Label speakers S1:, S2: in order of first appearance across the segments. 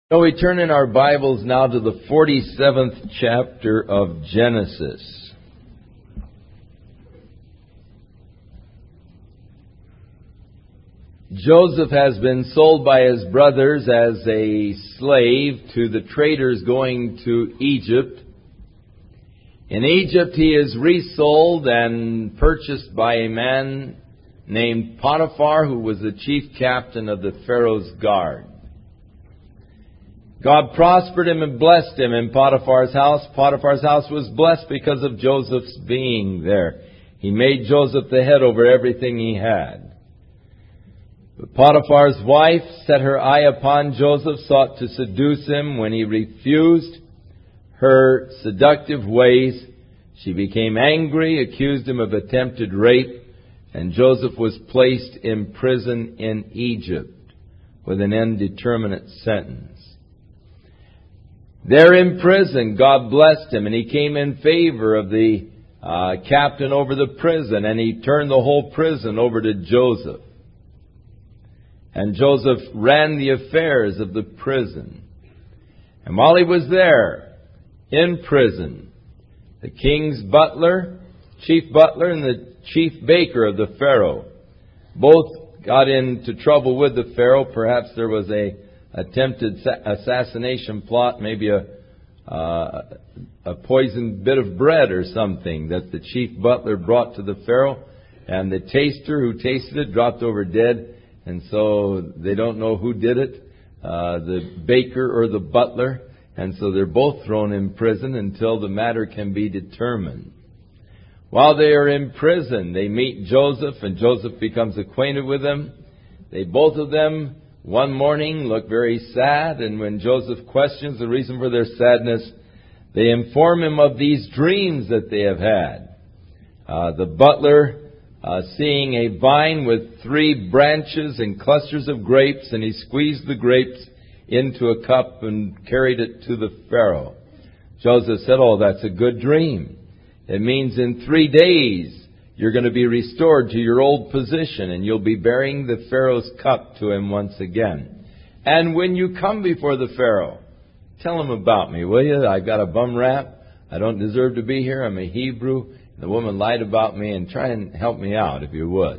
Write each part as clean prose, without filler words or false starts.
S1: So we turn in our Bibles now to the 47th chapter of Genesis. Joseph has been sold by his brothers as a slave to the traders going to Egypt. In Egypt he is resold and purchased by a man named Potiphar, who was the chief captain of the Pharaoh's guard. God prospered him and blessed him in Potiphar's house. Potiphar's house was blessed because of Joseph's being there. He made Joseph the head over everything he had. But Potiphar's wife set her eye upon Joseph, sought to seduce him. When he refused her seductive ways, she became angry, accused him of attempted rape, and Joseph was placed in prison in Egypt with an indeterminate sentence. There in prison, God blessed him, and he came in favor of the captain over the prison, and he turned the whole prison over to Joseph. And Joseph ran the affairs of the prison. And while he was there, in prison, the king's butler, chief butler, and the chief baker of the Pharaoh both got into trouble with the Pharaoh. Perhaps there was a attempted assassination plot, maybe a poisoned bit of bread or something that the chief butler brought to the Pharaoh, and the taster who tasted it dropped over dead, and so they don't know who did it, the baker or the butler, and so they're both thrown in prison until the matter can be determined. While they are in prison, they meet Joseph, and Joseph becomes acquainted with them. They both of them one morning look very sad, and when Joseph questions the reason for their sadness, they inform him of these dreams that they have had. The butler seeing a vine with 3 branches and clusters of grapes, and he squeezed the grapes into a cup and carried it to the Pharaoh. Joseph said, "Oh, that's a good dream. It means in 3 days you're going to be restored to your old position, and you'll be bearing the Pharaoh's cup to him once again. And when you come before the Pharaoh, tell him about me, will you? I've got a bum rap. I don't deserve to be here. I'm a Hebrew. The woman lied about me, and try and help me out if you would."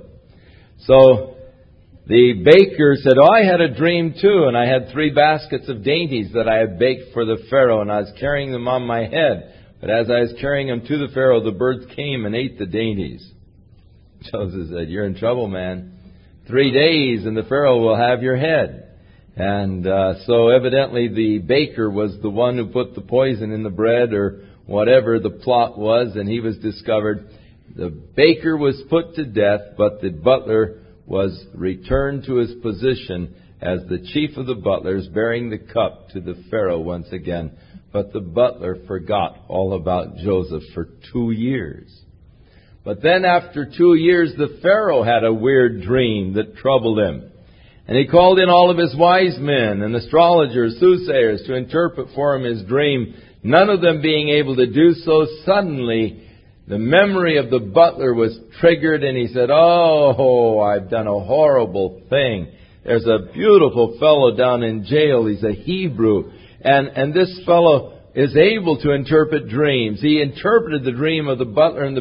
S1: So the baker said, "Oh, I had a dream too, and I had 3 baskets of dainties that I had baked for the Pharaoh, and I was carrying them on my head. But as I was carrying them to the Pharaoh, the birds came and ate the dainties." Joseph said, "You're in trouble, man. 3 days and the Pharaoh will have your head." And so evidently the baker was the one who put the poison in the bread, or whatever the plot was, and he was discovered. The baker was put to death, but the butler was returned to his position as the chief of the butlers, bearing the cup to the Pharaoh once again. But the butler forgot all about Joseph for 2 years. But then after 2 years, the Pharaoh had a weird dream that troubled him. And he called in all of his wise men and astrologers, soothsayers, to interpret for him his dream. None of them being able to do so, suddenly the memory of the butler was triggered, and he said, "Oh, I've done a horrible thing. There's a beautiful fellow down in jail. He's a Hebrew. And this fellow is able to interpret dreams. He interpreted the dream of the butler and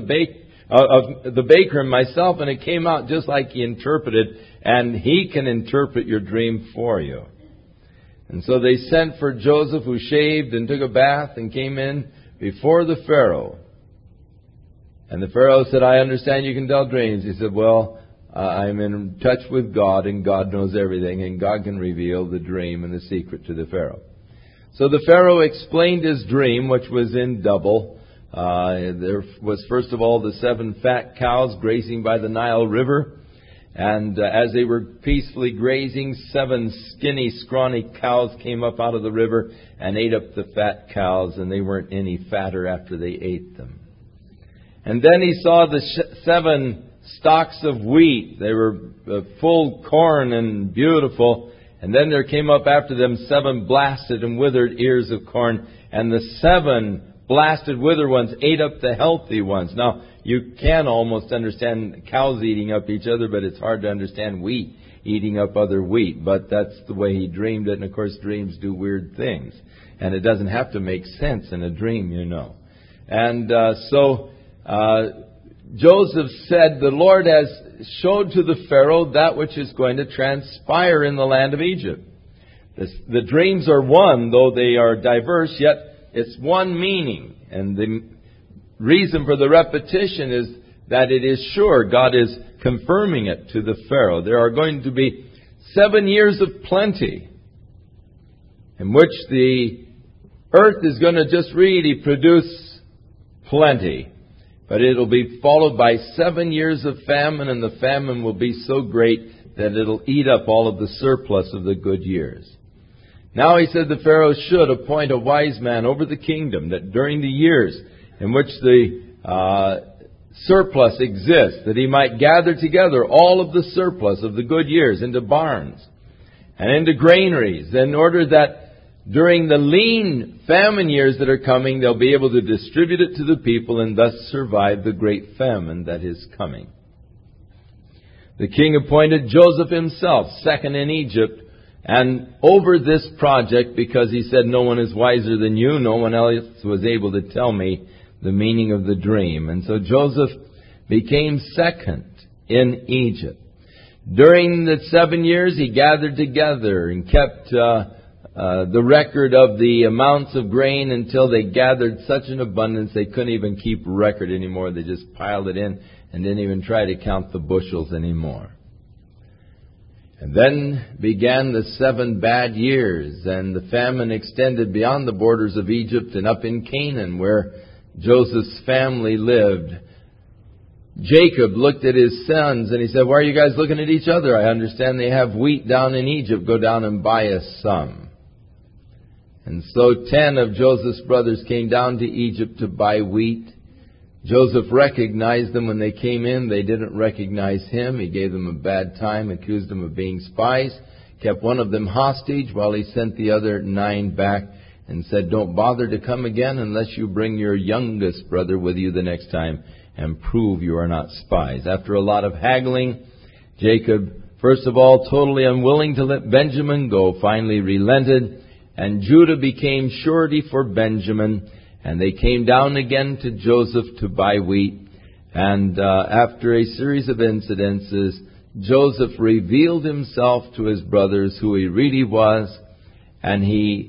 S1: the baker and myself, and it came out just like he interpreted, and he can interpret your dream for you." And so they sent for Joseph, who shaved and took a bath and came in before the Pharaoh. And the Pharaoh said, "I understand you can tell dreams." He said, "Well, I'm in touch with God, and God knows everything, and God can reveal the dream and the secret to the Pharaoh." So the Pharaoh explained his dream, which was in double. There was, first of all, the 7 fat cows grazing by the Nile River. And as they were peacefully grazing, 7 skinny, scrawny cows came up out of the river and ate up the fat cows, and they weren't any fatter after they ate them. And then he saw the 7 stalks of wheat. They were full corn and beautiful. And then there came up after them 7 blasted and withered ears of corn, and the 7 blasted withered ones ate up the healthy ones. Now, you can almost understand cows eating up each other, but it's hard to understand wheat eating up other wheat. But that's the way he dreamed it. And of course, dreams do weird things. And it doesn't have to make sense in a dream, you know. And so Joseph said, the Lord has showed to the Pharaoh that which is going to transpire in the land of Egypt. The dreams are one, though they are diverse, yet it's one meaning. And the reason for the repetition is that it is sure. God is confirming it to the Pharaoh. There are going to be 7 years of plenty in which the earth is going to just really produce plenty. But it'll be followed by 7 years of famine, and the famine will be so great that it'll eat up all of the surplus of the good years. Now he said the Pharaoh should appoint a wise man over the kingdom, that during the years in which the surplus exists, that he might gather together all of the surplus of the good years into barns and into granaries, in order that during the lean famine years that are coming, they'll be able to distribute it to the people and thus survive the great famine that is coming. The king appointed Joseph himself second in Egypt and over this project, because he said, no one is wiser than you. No one else was able to tell me the meaning of the dream. And so Joseph became second in Egypt. During the 7 years, he gathered together and kept the record of the amounts of grain until they gathered such an abundance they couldn't even keep record anymore. They just piled it in and didn't even try to count the bushels anymore. And then began the 7 bad years, and the famine extended beyond the borders of Egypt and up in Canaan, where Joseph's family lived. Jacob looked at his sons and he said, why are you guys looking at each other? I understand they have wheat down in Egypt. Go down and buy us some. And so 10 of Joseph's brothers came down to Egypt to buy wheat. Joseph recognized them when they came in. They didn't recognize him. He gave them a bad time, accused them of being spies, kept one of them hostage while he sent the other 9 back and said, don't bother to come again unless you bring your youngest brother with you the next time and prove you are not spies. After a lot of haggling, Jacob, first of all, totally unwilling to let Benjamin go, finally relented, and Judah became surety for Benjamin. And they came down again to Joseph to buy wheat. And after a series of incidences, Joseph revealed himself to his brothers who he really was. And he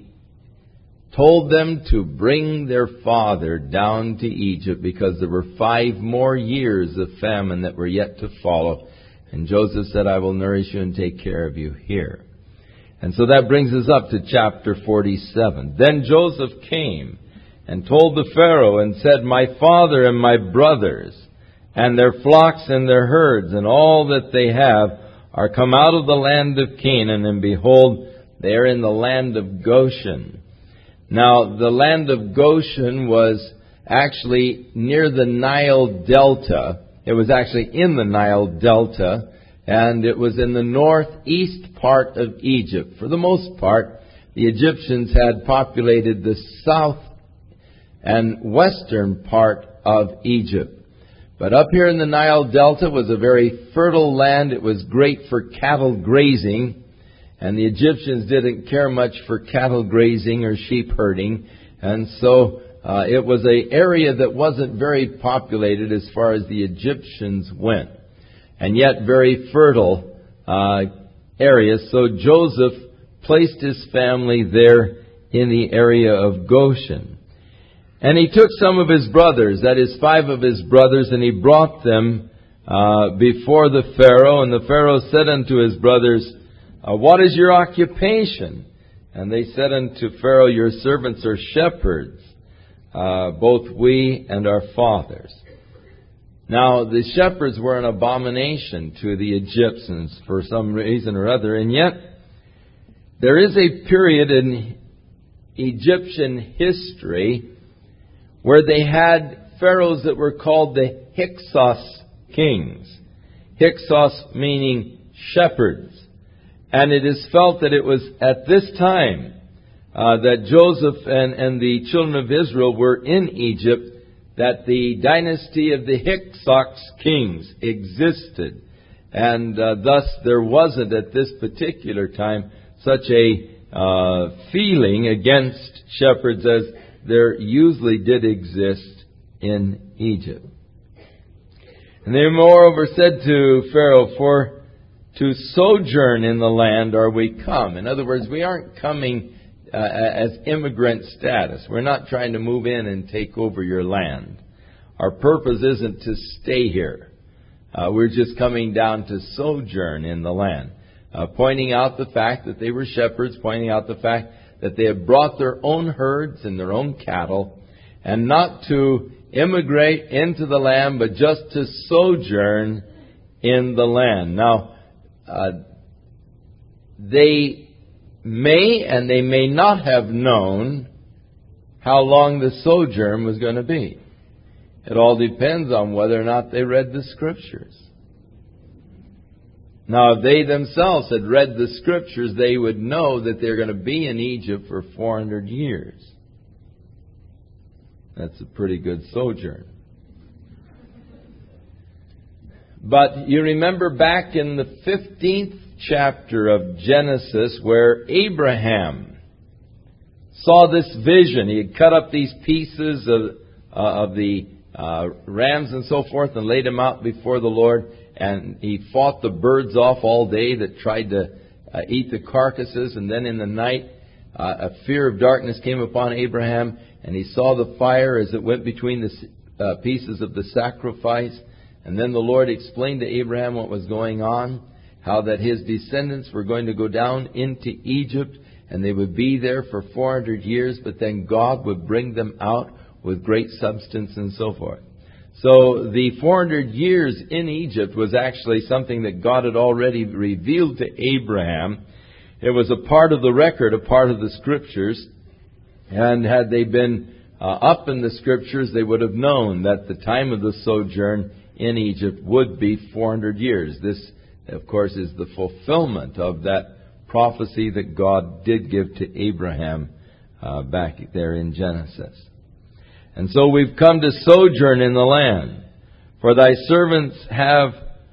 S1: told them to bring their father down to Egypt, because there were 5 more years of famine that were yet to follow. And Joseph said, I will nourish you and take care of you here. And so that brings us up to chapter 47. Then Joseph came and told the Pharaoh and said, my father and my brothers and their flocks and their herds and all that they have are come out of the land of Canaan, and behold, they are in the land of Goshen. Now, the land of Goshen was actually near the Nile Delta. It was actually in the Nile Delta, and it was in the northeast part of Egypt. For the most part, the Egyptians had populated the south and western part of Egypt. But up here in the Nile Delta was a very fertile land. It was great for cattle grazing, and the Egyptians didn't care much for cattle grazing or sheep herding, and so it was an area that wasn't very populated as far as the Egyptians went, and yet very fertile area. So Joseph placed his family there in the area of Goshen. And he took some of his brothers, that is 5 of his brothers, and he brought them before the Pharaoh. And the Pharaoh said unto his brothers, what is your occupation? And they said unto Pharaoh, your servants are shepherds, both we and our fathers. Now, the shepherds were an abomination to the Egyptians for some reason or other, and yet there is a period in Egyptian history where they had pharaohs that were called the Hyksos kings. Hyksos meaning shepherds. And it is felt that it was at this time that Joseph and the children of Israel were in Egypt that the dynasty of the Hyksos kings existed. And thus there wasn't at this particular time such a feeling against shepherds as there usually did exist in Egypt. And they moreover said to Pharaoh, "For to sojourn in the land are we come." In other words, we aren't coming as immigrant status. We're not trying to move in and take over your land. Our purpose isn't to stay here. We're just coming down to sojourn in the land. Pointing out the fact that they were shepherds, pointing out the fact that they had brought their own herds and their own cattle, and not to immigrate into the land, but just to sojourn in the land. Now, they may and they may not have known how long the sojourn was going to be. It all depends on whether or not they read the Scriptures. Now, if they themselves had read the Scriptures, they would know that they're going to be in Egypt for 400 years. That's a pretty good sojourn. But you remember back in the 15th chapter of Genesis where Abraham saw this vision. He had cut up these pieces of the rams and so forth and laid them out before the Lord. And he fought the birds off all day that tried to eat the carcasses. And then in the night, a fear of darkness came upon Abraham. And he saw the fire as it went between the pieces of the sacrifice. And then the Lord explained to Abraham what was going on. How that his descendants were going to go down into Egypt. And they would be there for 400 years. But then God would bring them out with great substance and so forth. So the 400 years in Egypt was actually something that God had already revealed to Abraham. It was a part of the record, a part of the Scriptures. And had they been up in the Scriptures, they would have known that the time of the sojourn in Egypt would be 400 years. This, of course, is the fulfillment of that prophecy that God did give to Abraham back there in Genesis. And so we've come to sojourn in the land. For thy servants have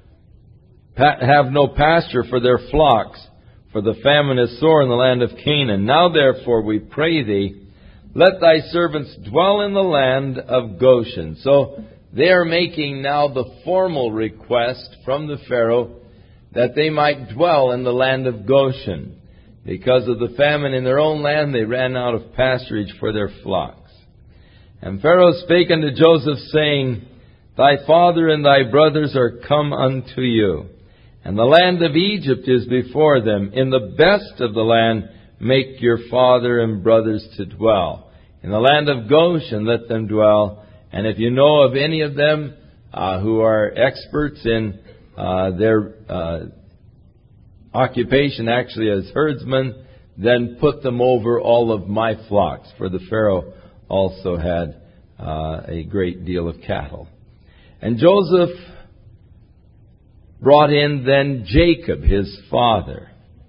S1: no pasture for their flocks, for the famine is sore in the land of Canaan. Now therefore we pray thee, let thy servants dwell in the land of Goshen. So they are making now the formal request from the Pharaoh that they might dwell in the land of Goshen. Because of the famine in their own land, they ran out of pasturage for their flocks. And Pharaoh spake unto Joseph, saying, Thy father and thy brothers are come unto you, and the land of Egypt is before them. In the best of the land make your father and brothers to dwell. In the land of Goshen let them dwell. And if you know of any of them who are experts in their occupation actually as herdsmen, then put them over all of my flocks. For the Pharaoh also had a great deal of cattle. And Joseph brought in then Jacob, his father.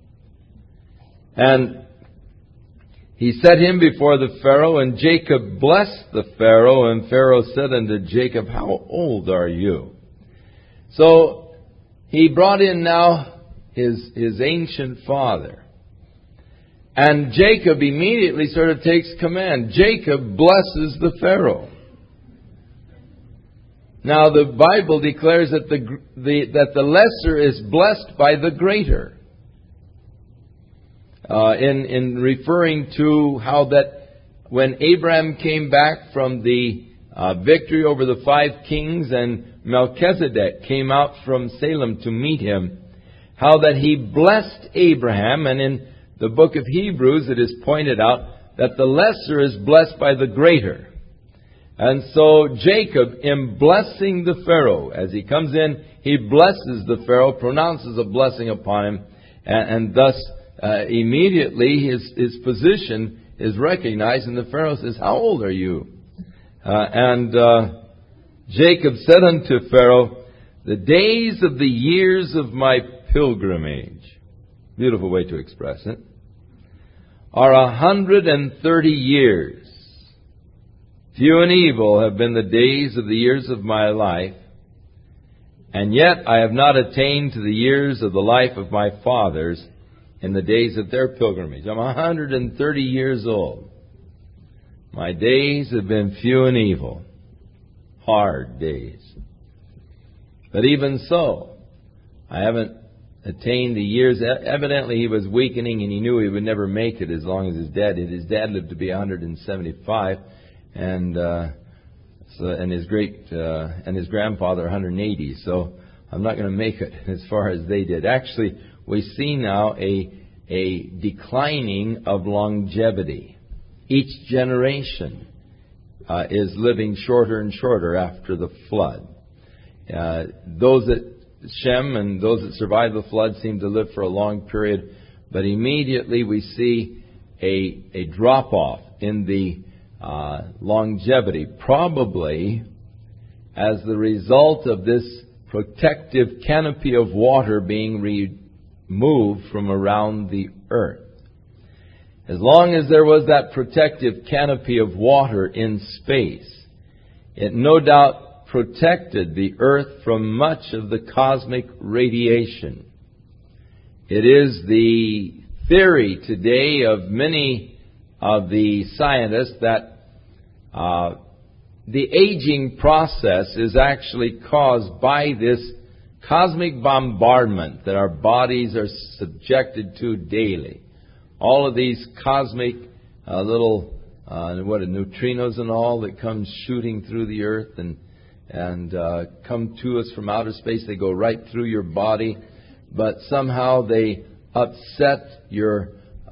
S1: And he set him before the Pharaoh, and Jacob blessed the Pharaoh, and Pharaoh said unto Jacob, How old are you? So he brought in now his ancient father. And Jacob immediately sort of takes command. Jacob blesses the Pharaoh. Now the Bible declares that the lesser is blessed by the greater. In referring to how that when Abraham came back from the victory over the 5 kings and Melchizedek came out from Salem to meet him, how that he blessed Abraham, and in the book of Hebrews, it is pointed out that the lesser is blessed by the greater. And so Jacob, in blessing the Pharaoh, as he comes in, he blesses the Pharaoh, pronounces a blessing upon him, and thus immediately his position is recognized, and the Pharaoh says, How old are you? And Jacob said unto Pharaoh, The days of the years of my pilgrimage, beautiful way to express it, are 130 years. Few and evil have been the days of the years of my life. And yet I have not attained to the years of the life of my fathers in the days of their pilgrimage. I'm 130 years old. My days have been few and evil. Hard days. But even so, I haven't attained the years. Evidently he was weakening and he knew he would never make it as long as his dad did. His dad lived to be 175 and his grandfather 180. So I'm not going to make it as far as they did. Actually, we see now a declining of longevity. Each generation is living shorter and shorter after the flood. Those that Shem and those that survived the flood seem to live for a long period, but immediately we see a drop-off in the longevity, probably as the result of this protective canopy of water being removed from around the earth. As long as there was that protective canopy of water in space, it no doubt protected the earth from much of the cosmic radiation. It is the theory today of many of the scientists that the aging process is actually caused by this cosmic bombardment that our bodies are subjected to daily. All of these cosmic neutrinos and all that come shooting through the earth and come to us from outer space. They go right through your body, but somehow they upset your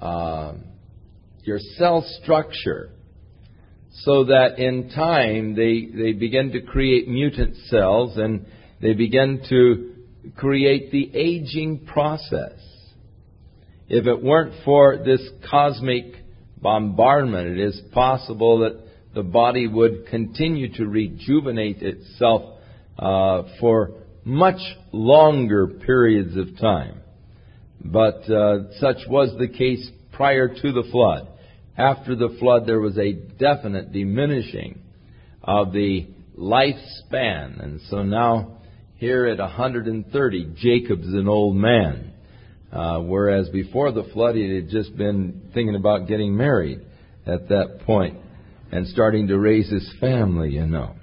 S1: cell structure, so that in time they begin to create mutant cells and they begin to create the aging process. If it weren't for this cosmic bombardment, it is possible that the body would continue to rejuvenate itself for much longer periods of time. But such was the case prior to the flood. After the flood, there was a definite diminishing of the lifespan. And so now, here at 130, Jacob's an old man. Whereas before the flood, he had just been thinking about getting married at that point and starting to raise his family, you know.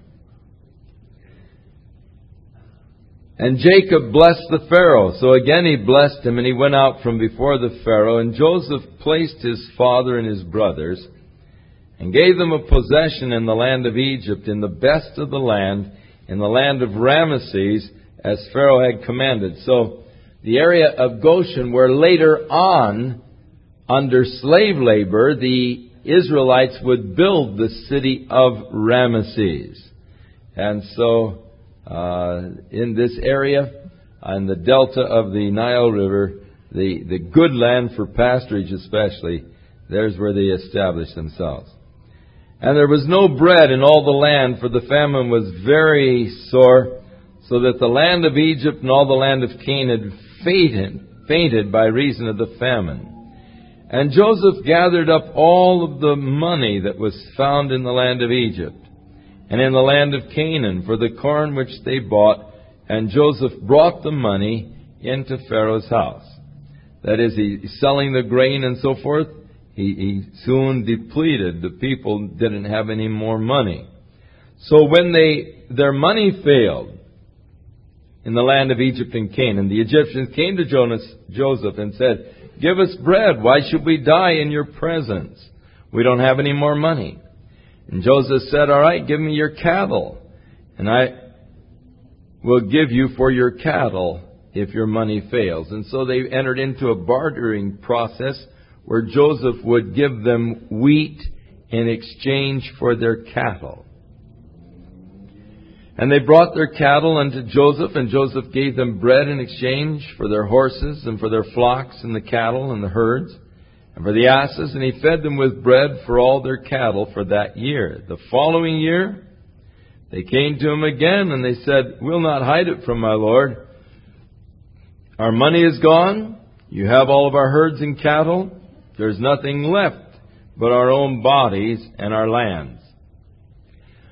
S1: And Jacob blessed the Pharaoh. So again he blessed him, and he went out from before the Pharaoh. And Joseph placed his father and his brothers, and gave them a possession in the land of Egypt, in the best of the land, in the land of Ramesses, as Pharaoh had commanded. So the area of Goshen, where later on, under slave labor, the Israelites would build the city of Ramesses. And so in this area, in the delta of the Nile River, the good land for pasturage especially, there's where they established themselves. And there was no bread in all the land, for the famine was very sore, so that the land of Egypt and all the land of Canaan fainted by reason of the famine. And Joseph gathered up all of the money that was found in the land of Egypt and in the land of Canaan for the corn which they bought, and Joseph brought the money into Pharaoh's house. That is, he's selling the grain and so forth. He soon depleted. The people didn't have any more money. So when their money failed in the land of Egypt and Canaan, the Egyptians came to Joseph and said, "Give us bread. Why should we die in your presence? We don't have any more money." And Joseph said, "All right, give me your cattle, and I will give you for your cattle if your money fails." And so they entered into a bartering process where Joseph would give them wheat in exchange for their cattle. And they brought their cattle unto Joseph, and Joseph gave them bread in exchange for their horses and for their flocks and the cattle and the herds and for the asses, and he fed them with bread for all their cattle for that year. The following year, they came to him again, and they said, "We'll not hide it from my lord. Our money is gone. You have all of our herds and cattle. There's nothing left but our own bodies and our lands."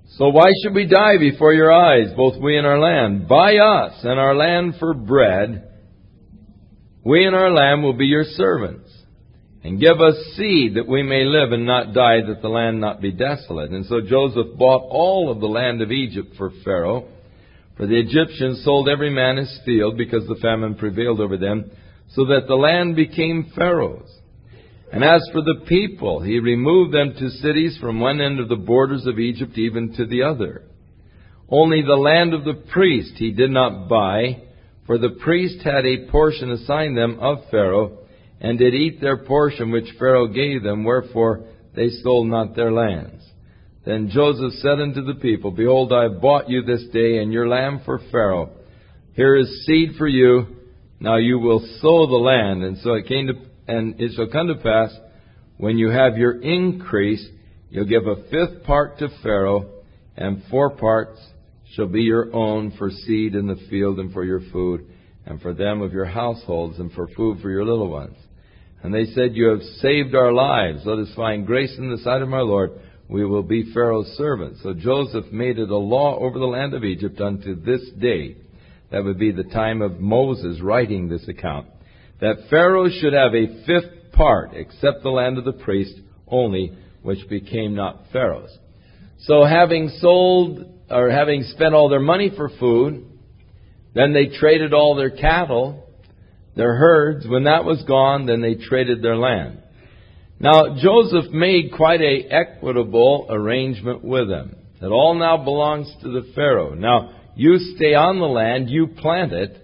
S1: So why should we die before your eyes, both we and our land? Buy us and our land for bread. We and our land will be your servants. And give us seed that we may live and not die, that the land not be desolate. And so Joseph bought all of the land of Egypt for Pharaoh. For the Egyptians sold every man his field, because the famine prevailed over them, so that the land became Pharaoh's. And as for the people, he removed them to cities from one end of the borders of Egypt even to the other. Only the land of the priest he did not buy, for the priest had a portion assigned them of Pharaoh, and did eat their portion which Pharaoh gave them, wherefore they sold not their lands. Then Joseph said unto the people, Behold, I have bought you this day and your land for Pharaoh. Here is seed for you. Now you will sow the land. And so it shall come to pass, when you have your increase, you'll give a fifth part to Pharaoh, and 4 parts shall be your own for seed in the field and for your food, and for them of your households, and for food for your little ones. And they said, You have saved our lives. Let us find grace in the sight of our Lord. We will be Pharaoh's servants. So Joseph made it a law over the land of Egypt unto this day. That would be the time of Moses writing this account, that Pharaoh should have a 5th part, except the land of the priest only, which became not Pharaoh's. So having spent all their money for food, then they traded all their cattle, their herds. When that was gone, then they traded their land. Now, Joseph made quite an equitable arrangement with them. It all now belongs to the Pharaoh. Now, you stay on the land, you plant it,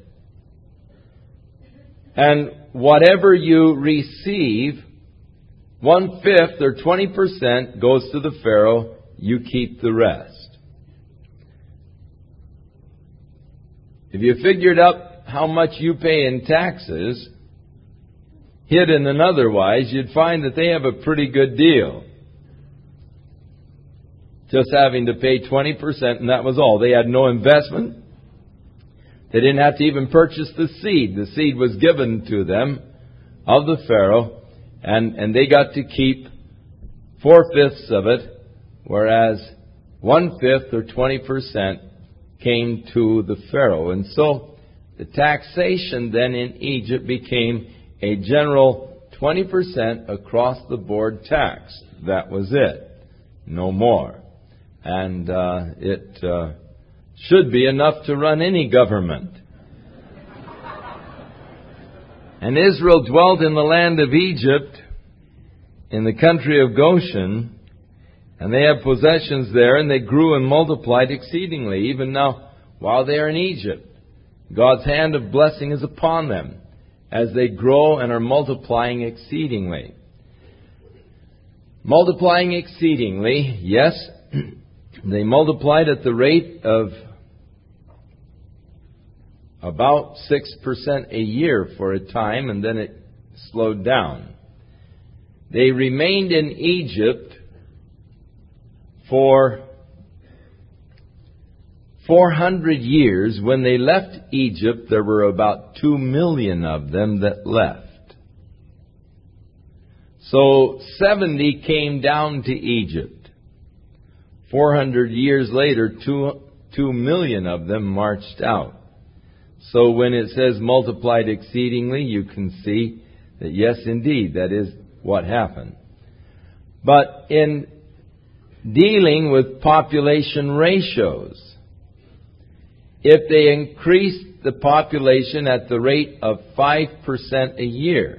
S1: and whatever you receive, 1/5 or 20% goes to the Pharaoh. You keep the rest. If you figured out how much you pay in taxes, hidden and otherwise, you'd find that they have a pretty good deal. Just having to pay 20%, and that was all. They had no investment. They didn't have to even purchase the seed. The seed was given to them of the Pharaoh, and they got to keep 4/5 of it, whereas 1/5 or 20% came to the Pharaoh. And so the taxation then in Egypt became a general 20% across the board tax. That was it. No more. And it should be enough to run any government. And Israel dwelt in the land of Egypt, in the country of Goshen, and they had possessions there, and they grew and multiplied exceedingly. Even now, while they are in Egypt, God's hand of blessing is upon them, as they grow and are multiplying exceedingly. Multiplying exceedingly, yes, they multiplied at the rate of about 6% a year for a time, and then it slowed down. They remained in Egypt for 400 years. When they left Egypt, there were about 2 million of them that left. So 70 came down to Egypt. 400 years later, 2 million of them marched out. So when it says multiplied exceedingly, you can see that yes, indeed, that is what happened. But in dealing with population ratios, if they increased the population at the rate of 5% a year,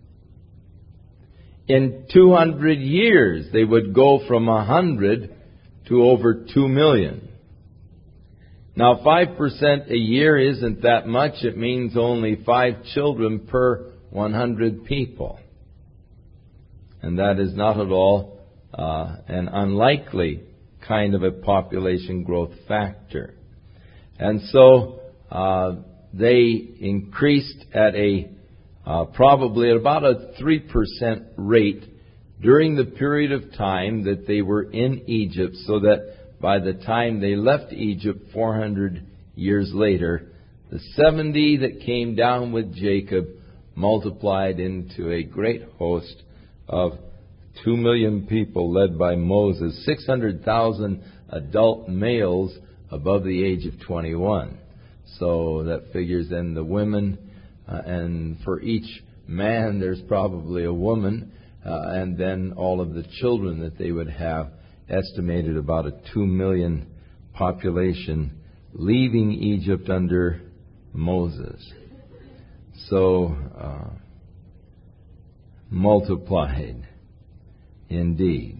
S1: in 200 years they would go from 100 to over 2 million. Now, 5% a year isn't that much. It means only 5 children per 100 people. And that is not at all an unlikely kind of a population growth factor. And so they increased at probably at about a 3% rate during the period of time that they were in Egypt, so that by the time they left Egypt 400 years later, the 70 that came down with Jacob multiplied into a great host of 2 million people led by Moses, 600,000 adult males above the age of 21. So that figures in the women, and for each man there's probably a woman, and then all of the children that they would have, estimated about a 2 million population leaving Egypt under Moses. So multiplied indeed.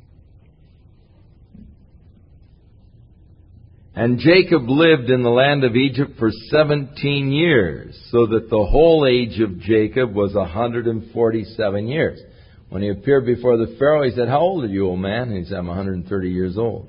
S1: And Jacob lived in the land of Egypt for 17 years, so that the whole age of Jacob was 147 years. When he appeared before the Pharaoh, he said, "How old are you, old man?" And he said, "I'm 130 years old."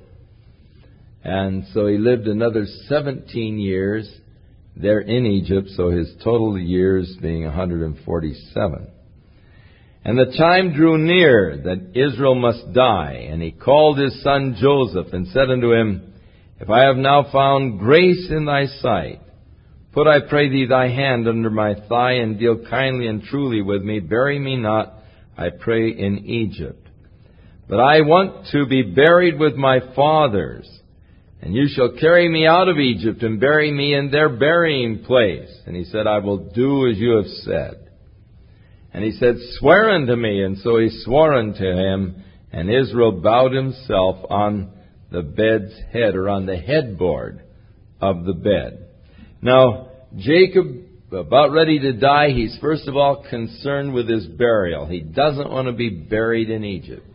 S1: And so he lived another 17 years there in Egypt, so his total years being 147. And the time drew near that Israel must die, and he called his son Joseph and said unto him, "If I have now found grace in thy sight, put, I pray thee, thy hand under my thigh, and deal kindly and truly with me. Bury me not, I pray, in Egypt. But I want to be buried with my fathers, and you shall carry me out of Egypt and bury me in their burying place." And he said, "I will do as you have said." And he said, "Swear unto me." And so he swore unto him, and Israel bowed himself on the bed's head, or on the headboard of the bed. Now, Jacob, about ready to die, he's first of all concerned with his burial. He doesn't want to be buried in Egypt.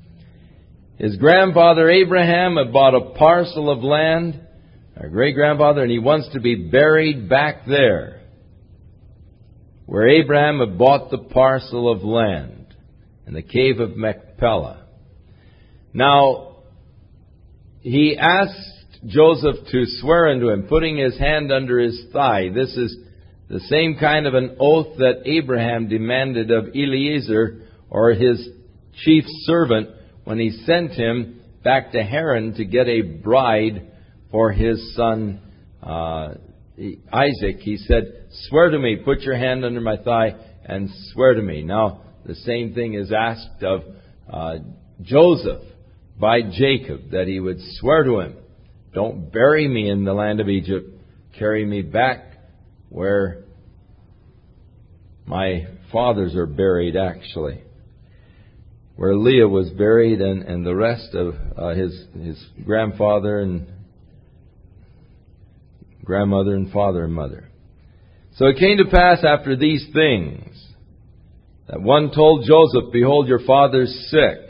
S1: His grandfather Abraham had bought a parcel of land, our great-grandfather, and he wants to be buried back there, where Abraham had bought the parcel of land, in the cave of Machpelah. Now, he asked Joseph to swear unto him, putting his hand under his thigh. This is the same kind of an oath that Abraham demanded of Eliezer, or his chief servant, when he sent him back to Haran to get a bride for his son Isaac. He said, "Swear to me, put your hand under my thigh and swear to me." Now, the same thing is asked of Joseph by Jacob, that he would swear to him, "Don't bury me in the land of Egypt. Carry me back where my fathers are buried," actually, where Leah was buried, and the rest of his grandfather and grandmother and father and mother. So it came to pass after these things that one told Joseph, "Behold, your father's sick.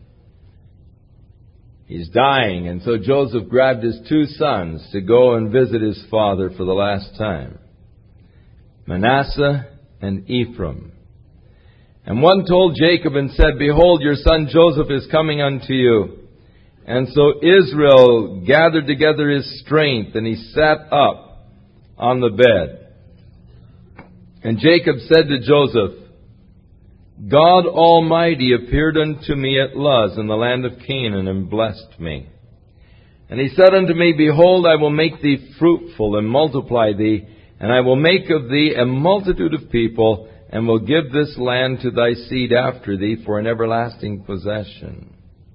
S1: He's dying." And so Joseph grabbed his 2 sons to go and visit his father for the last time, Manasseh and Ephraim. And one told Jacob and said, "Behold, your son Joseph is coming unto you." And so Israel gathered together his strength, and he sat up on the bed. And Jacob said to Joseph, "God Almighty appeared unto me at Luz in the land of Canaan, and blessed me. And he said unto me, Behold, I will make thee fruitful, and multiply thee, and I will make of thee a multitude of people, and will give this land to thy seed after thee for an everlasting possession.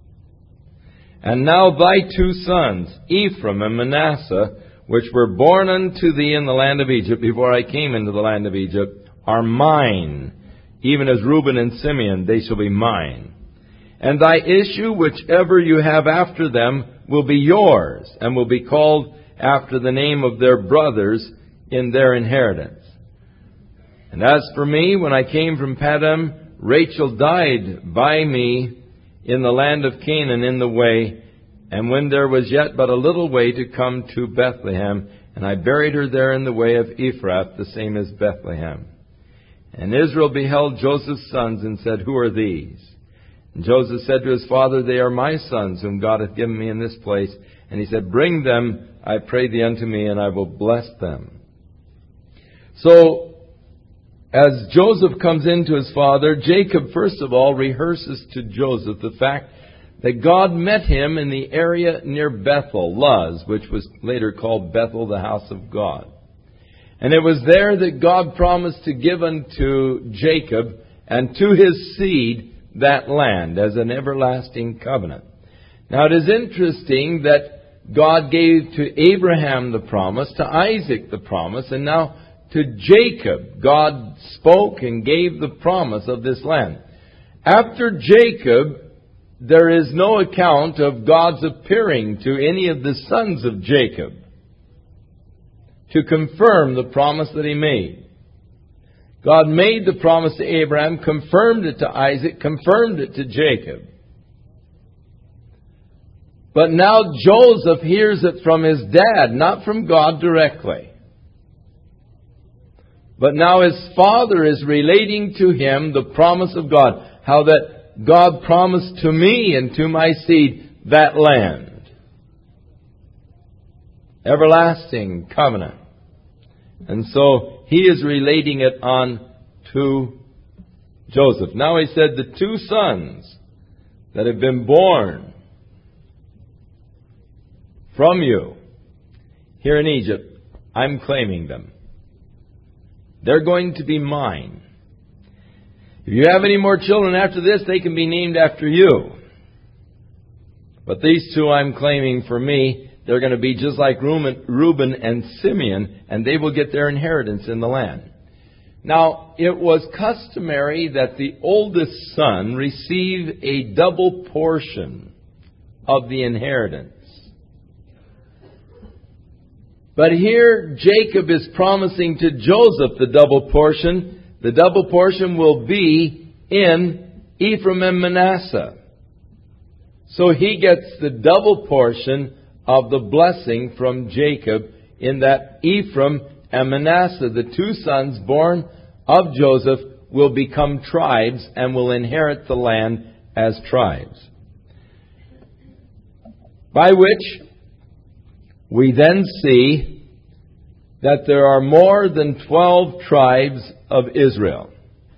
S1: And now thy 2 sons, Ephraim and Manasseh, which were born unto thee in the land of Egypt, before I came into the land of Egypt, are mine. Even as Reuben and Simeon, they shall be mine. And thy issue, whichever you have after them, will be yours, and will be called after the name of their brothers in their inheritance. And as for me, when I came from Paddan, Rachel died by me in the land of Canaan in the way, and when there was yet but a little way to come to Bethlehem, and I buried her there in the way of Ephrath, the same as Bethlehem. And Israel beheld Joseph's sons, and said, Who are these? And Joseph said to his father, They are my sons, whom God hath given me in this place. And he said, Bring them, I pray thee, unto me, and I will bless them. So, as Joseph comes into his father, Jacob, first of all, rehearses to Joseph the fact that God met him in the area near Bethel, Luz, which was later called Bethel, the house of God. And it was there that God promised to give unto Jacob and to his seed that land as an everlasting covenant. Now it is interesting that God gave to Abraham the promise, to Isaac the promise, and now to Jacob God spoke and gave the promise of this land. After Jacob, there is no account of God's appearing to any of the sons of Jacob to confirm the promise that He made. God made the promise to Abraham, confirmed it to Isaac, confirmed it to Jacob. But now Joseph hears it from his dad, not from God directly. But now his father is relating to him the promise of God. How that God promised to me and to my seed that land. Everlasting covenant. And so he is relating it on to Joseph. Now he said the two sons that have been born from you here in Egypt, I'm claiming them. They're going to be mine. If you have any more children after this, they can be named after you. But these two I'm claiming for me. They're going to be just like Reuben and Simeon, and they will get their inheritance in the land. Now, it was customary that the oldest son receive a double portion of the inheritance. But here, Jacob is promising to Joseph the double portion. The double portion will be in Ephraim and Manasseh. So he gets the double portion of the blessing from Jacob in that Ephraim and Manasseh, the two sons born of Joseph, will become tribes and will inherit the land as tribes. By which we then see that there are more than 12 tribes of Israel.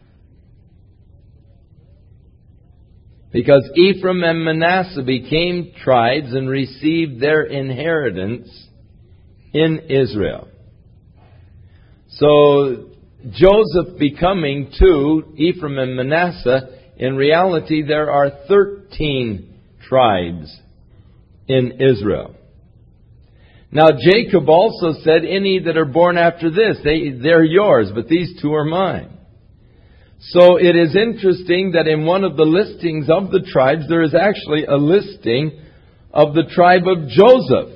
S1: Because Ephraim and Manasseh became tribes and received their inheritance in Israel. So Joseph becoming to Ephraim and Manasseh, in reality there are 13 tribes in Israel. Now Jacob also said, any that are born after this, they're yours, but these two are mine. So it is interesting that in one of the listings of the tribes, there is actually a listing of the tribe of Joseph.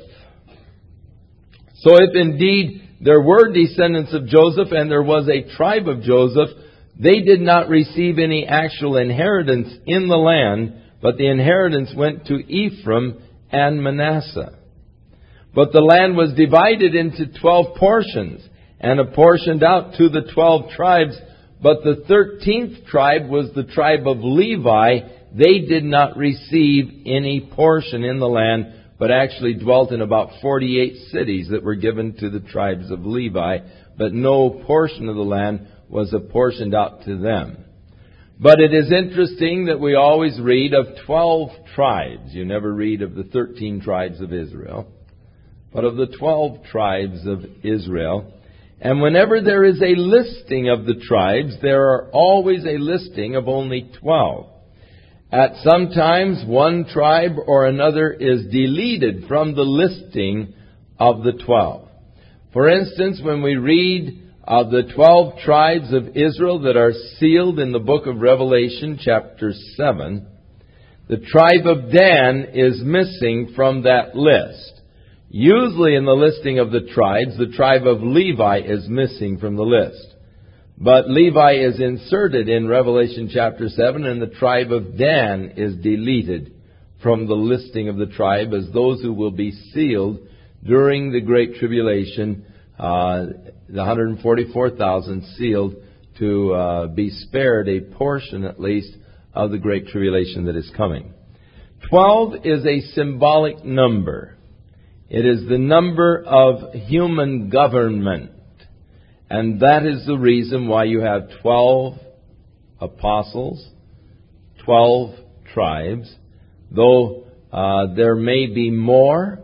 S1: So if indeed there were descendants of Joseph and there was a tribe of Joseph, they did not receive any actual inheritance in the land, but the inheritance went to Ephraim and Manasseh. But the land was divided into 12 portions and apportioned out to the 12 tribes. But the 13th tribe was the tribe of Levi. They did not receive any portion in the land, but actually dwelt in about 48 cities that were given to the tribes of Levi. But no portion of the land was apportioned out to them. But it is interesting that we always read of 12 tribes. You never read of the 13 tribes of Israel, but of the 12 tribes of Israel. And whenever there is a listing of the tribes, there are always a listing of only 12. At some times, one tribe or another is deleted from the listing of the 12. For instance, when we read of the 12 tribes of Israel that are sealed in the book of Revelation, chapter 7, the tribe of Dan is missing from that list. Usually in the listing of the tribe of Levi is missing from the list. But Levi is inserted in Revelation chapter 7, and the tribe of Dan is deleted from the listing of the tribe as those who will be sealed during the Great Tribulation, the 144,000 sealed to be spared a portion at least of the Great Tribulation that is coming. 12 is a symbolic number. It is the number of human government. And that is the reason why you have 12 apostles, 12 tribes, though there may be more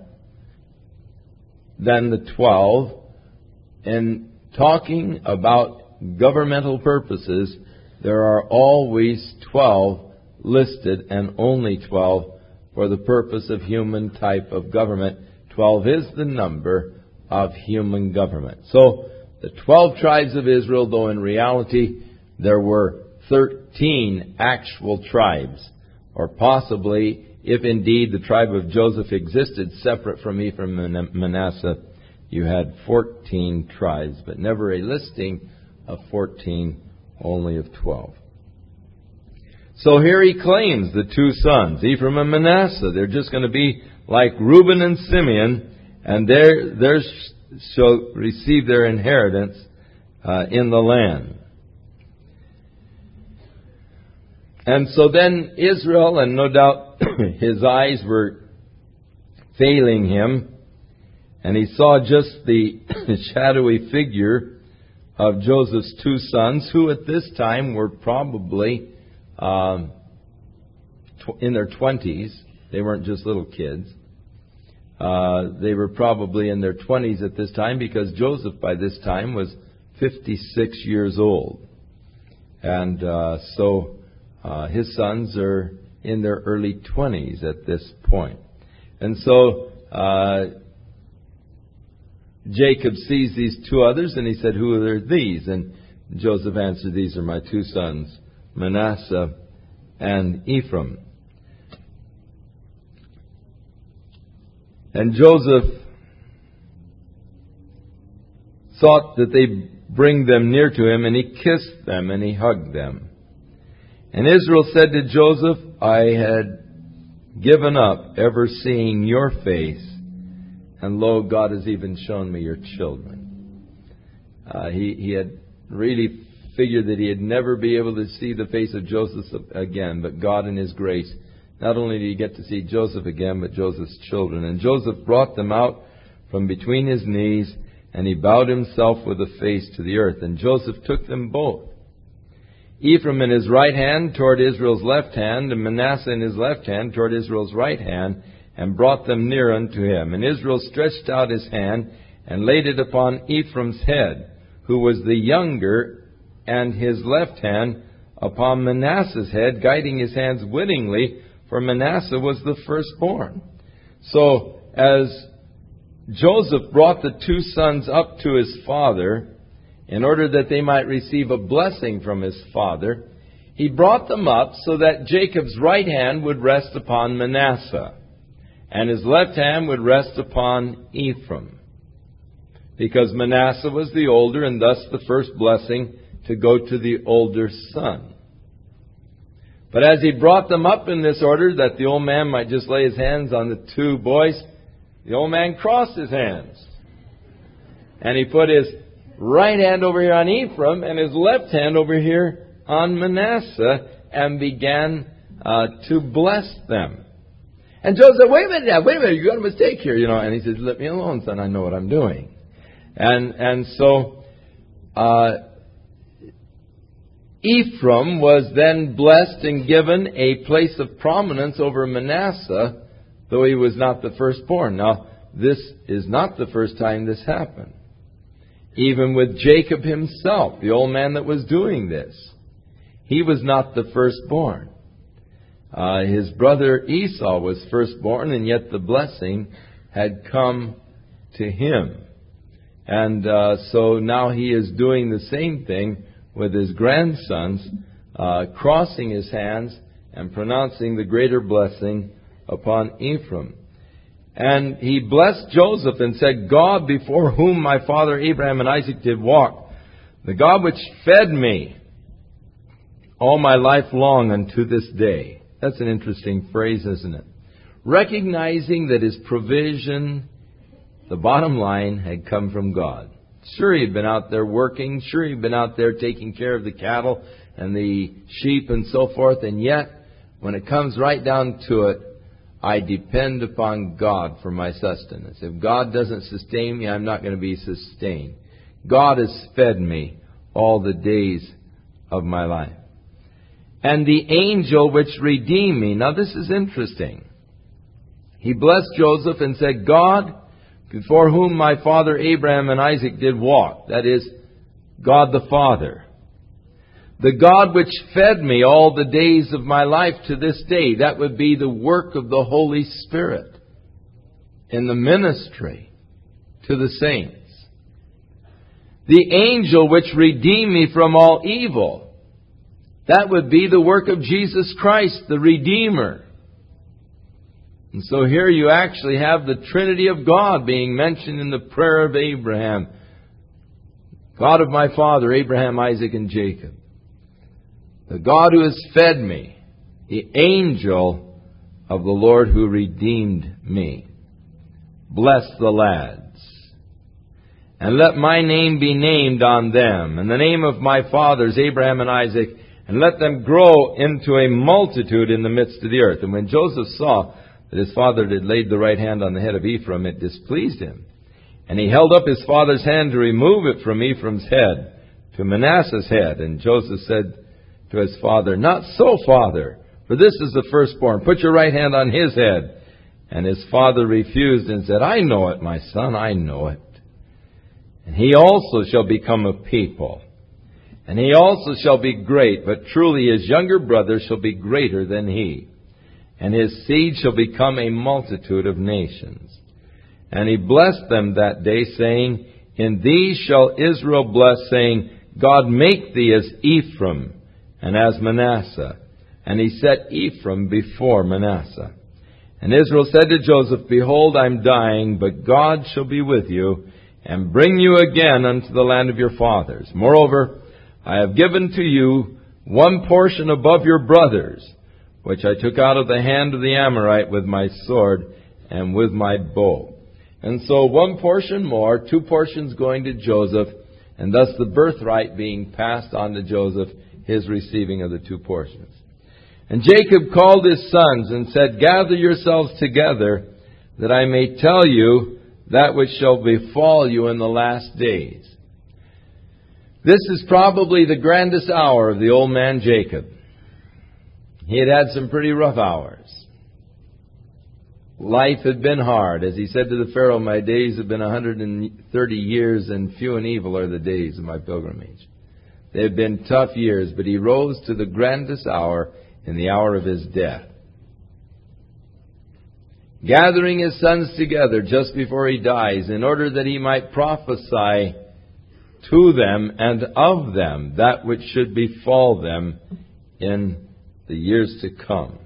S1: than the 12. In talking about governmental purposes, there are always 12 listed and only 12 for the purpose of human type of government. 12 is the number of human government. So, the 12 tribes of Israel, though in reality there were 13 actual tribes, or possibly, if indeed the tribe of Joseph existed separate from Ephraim and Manasseh, you had 14 tribes, but never a listing of 14, only of 12. So here he claims the two sons, Ephraim and Manasseh. They're just going to be like Reuben and Simeon, and they shall receive their inheritance in the land. And so then Israel, and no doubt his eyes were failing him, and he saw just the shadowy figure of Joseph's two sons, who at this time were probably in their 20s. They weren't just little kids. They were probably in their 20s at this time, because Joseph by this time was 56 years old. And so his sons are in their early 20s at this point. And so Jacob sees these two others, and he said, "Who are these?" And Joseph answered, "These are my two sons, Manasseh and Ephraim." And Joseph thought that they bring them near to him, and he kissed them and he hugged them. And Israel said to Joseph, "I had given up ever seeing your face, and lo, God has even shown me your children." He had really figured that he'd never be able to see the face of Joseph again, but God in His grace, not only did he get to see Joseph again, but Joseph's children. And Joseph brought them out from between his knees, and he bowed himself with a face to the earth. And Joseph took them both, Ephraim in his right hand toward Israel's left hand, and Manasseh in his left hand toward Israel's right hand, and brought them near unto him. And Israel stretched out his hand, and laid it upon Ephraim's head, who was the younger, and his left hand upon Manasseh's head, guiding his hands wittingly, for Manasseh was the firstborn. So, as Joseph brought the two sons up to his father, in order that they might receive a blessing from his father, he brought them up so that Jacob's right hand would rest upon Manasseh, and his left hand would rest upon Ephraim, because Manasseh was the older, and thus the first blessing to go to the older son. But as he brought them up in this order, that the old man might just lay his hands on the two boys, the old man crossed his hands. And he put his right hand over here on Ephraim and his left hand over here on Manasseh, and began to bless them. And Joseph said, wait a minute, you got a mistake here, And he says, "Let me alone, son, I know what I'm doing." And so Ephraim was then blessed and given a place of prominence over Manasseh, though he was not the firstborn. Now, this is not the first time this happened. Even with Jacob himself, the old man that was doing this, he was not the firstborn. His brother Esau was firstborn, and yet the blessing had come to him. And so now he is doing the same thing with his grandsons, crossing his hands and pronouncing the greater blessing upon Ephraim. And he blessed Joseph and said, "God before whom my father Abraham and Isaac did walk, the God which fed me all my life long unto this day." That's an interesting phrase, isn't it? Recognizing that his provision, the bottom line, had come from God. Sure, he'd been out there working. Sure, he'd been out there taking care of the cattle and the sheep and so forth. And yet, when it comes right down to it, I depend upon God for my sustenance. If God doesn't sustain me, I'm not going to be sustained. God has fed me all the days of my life. And the angel which redeemed me. Now this is interesting. He blessed Joseph and said, "God before whom my father Abraham and Isaac did walk." That is, God the Father. The God which fed me all the days of my life to this day. That would be the work of the Holy Spirit in the ministry to the saints. The angel which redeemed me from all evil. That would be the work of Jesus Christ, the Redeemer. And so here you actually have the Trinity of God being mentioned in the prayer of Abraham. God of my father, Abraham, Isaac, and Jacob. The God who has fed me. The angel of the Lord who redeemed me. Bless the lads. And let my name be named on them, and the name of my fathers, Abraham and Isaac, and let them grow into a multitude in the midst of the earth. And when Joseph saw that his father had laid the right hand on the head of Ephraim, it displeased him. And he held up his father's hand to remove it from Ephraim's head to Manasseh's head. And Joseph said to his father, Not so, father, for this is the firstborn. Put your right hand on his head. And his father refused and said, I know it, my son, I know it. And he also shall become a people. And he also shall be great, but truly his younger brother shall be greater than he. And his seed shall become a multitude of nations. And he blessed them that day, saying, In thee shall Israel bless, saying, God make thee as Ephraim, and as Manasseh. And he set Ephraim before Manasseh. And Israel said to Joseph, Behold, I am dying, but God shall be with you, and bring you again unto the land of your fathers. Moreover, I have given to you one portion above your brothers, which I took out of the hand of the Amorite with my sword and with my bow. And so one portion more, 2 portions going to Joseph, and thus the birthright being passed on to Joseph, his receiving of the 2 portions. And Jacob called his sons and said, Gather yourselves together, that I may tell you that which shall befall you in the last days. This is probably the grandest hour of the old man Jacob. He had had some pretty rough hours. Life had been hard. As he said to the Pharaoh, My days have been 130 years, and few and evil are the days of my pilgrimage. They have been tough years, but he rose to the grandest hour in the hour of his death. Gathering his sons together just before he dies, in order that he might prophesy to them and of them that which should befall them in the years to come.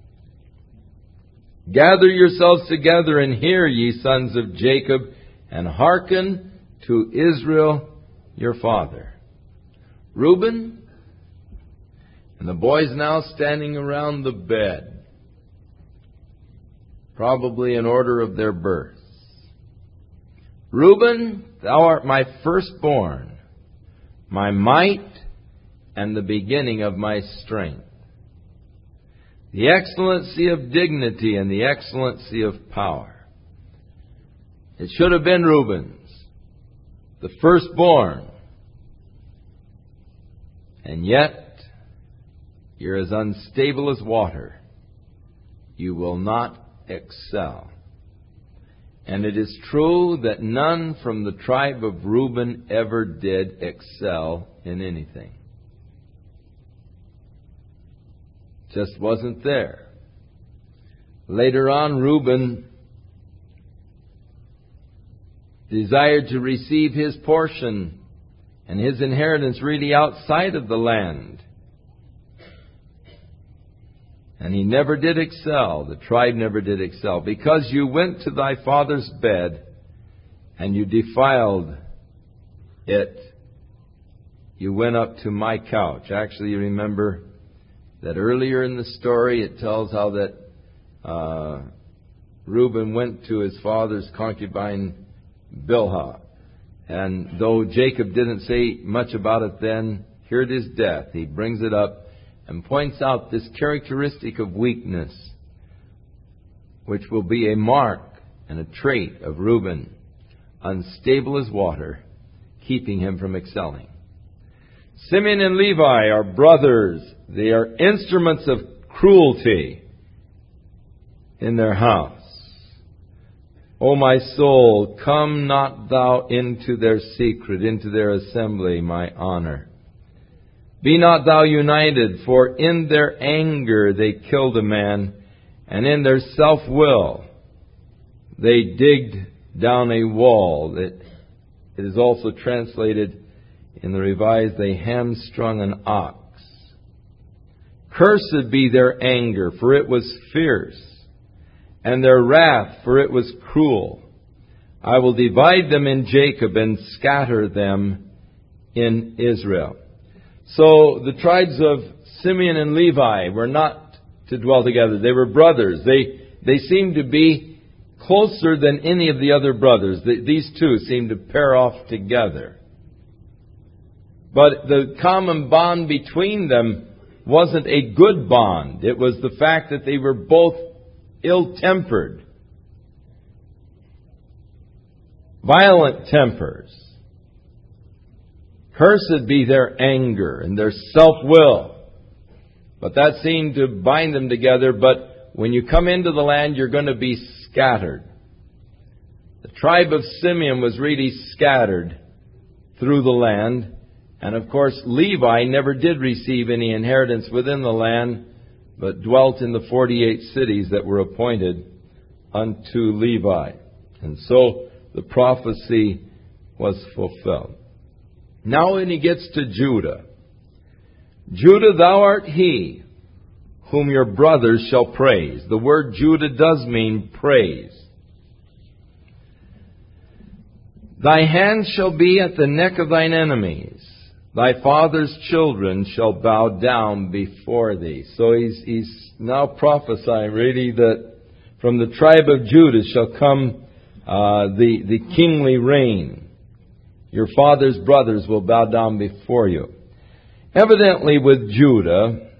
S1: Gather yourselves together and hear, ye sons of Jacob, and hearken to Israel your father. Reuben and the boys now standing around the bed, probably in order of their births. Reuben, thou art my firstborn, my might, and the beginning of my strength. The excellency of dignity and the excellency of power. It should have been Reuben's, the firstborn. And yet, you're as unstable as water. You will not excel. And it is true that none from the tribe of Reuben ever did excel in anything. Just wasn't there. Later on, Reuben desired to receive his portion and his inheritance really outside of the land. And he never did excel. The tribe never did excel. Because you went to thy father's bed and you defiled it, you went up to my couch. Actually, you remember that earlier in the story it tells how that Reuben went to his father's concubine Bilhah. And though Jacob didn't say much about it then, here at his death, he brings it up and points out this characteristic of weakness, which will be a mark and a trait of Reuben, unstable as water, keeping him from excelling. Simeon and Levi are brothers. They are instruments of cruelty in their house. O my soul, come not thou into their secret, into their assembly, my honor. Be not thou united, for in their anger they killed a man, and in their self-will they digged down a wall. It is also translated in the Revised, they hamstrung an ox. Cursed be their anger, for it was fierce, and their wrath, for it was cruel. I will divide them in Jacob and scatter them in Israel. So the tribes of Simeon and Levi were not to dwell together. They were brothers. They seemed to be closer than any of the other brothers. These two seemed to pair off together. But the common bond between them wasn't a good bond. It was the fact that they were both ill-tempered, violent tempers. Cursed be their anger and their self-will. But that seemed to bind them together. But when you come into the land, you're going to be scattered. The tribe of Simeon was really scattered through the land. And of course, Levi never did receive any inheritance within the land, but dwelt in the 48 cities that were appointed unto Levi. And so the prophecy was fulfilled. Now when he gets to Judah, Judah, thou art he whom your brothers shall praise. The word Judah does mean praise. Thy hand shall be at the neck of thine enemies. Thy father's children shall bow down before thee. So he's now prophesying really that from the tribe of Judah shall come the kingly reign. Your father's brothers will bow down before you. Evidently with Judah,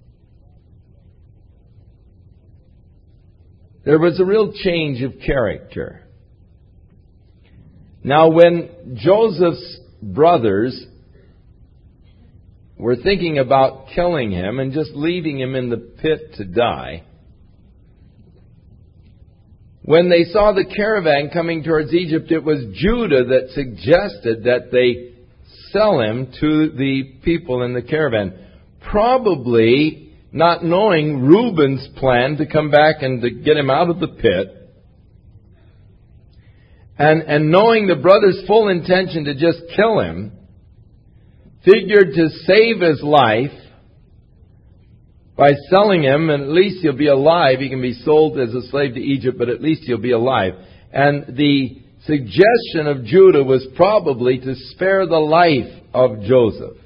S1: there was a real change of character. Now when Joseph's brothers were thinking about killing him and just leaving him in the pit to die, when they saw the caravan coming towards Egypt, it was Judah that suggested that they sell him to the people in the caravan. Probably not knowing Reuben's plan to come back and to get him out of the pit. And knowing the brother's full intention to just kill him, figured to save his life by selling him, and at least he'll be alive. He can be sold as a slave to Egypt, but at least he'll be alive. And the suggestion of Judah was probably to spare the life of Joseph.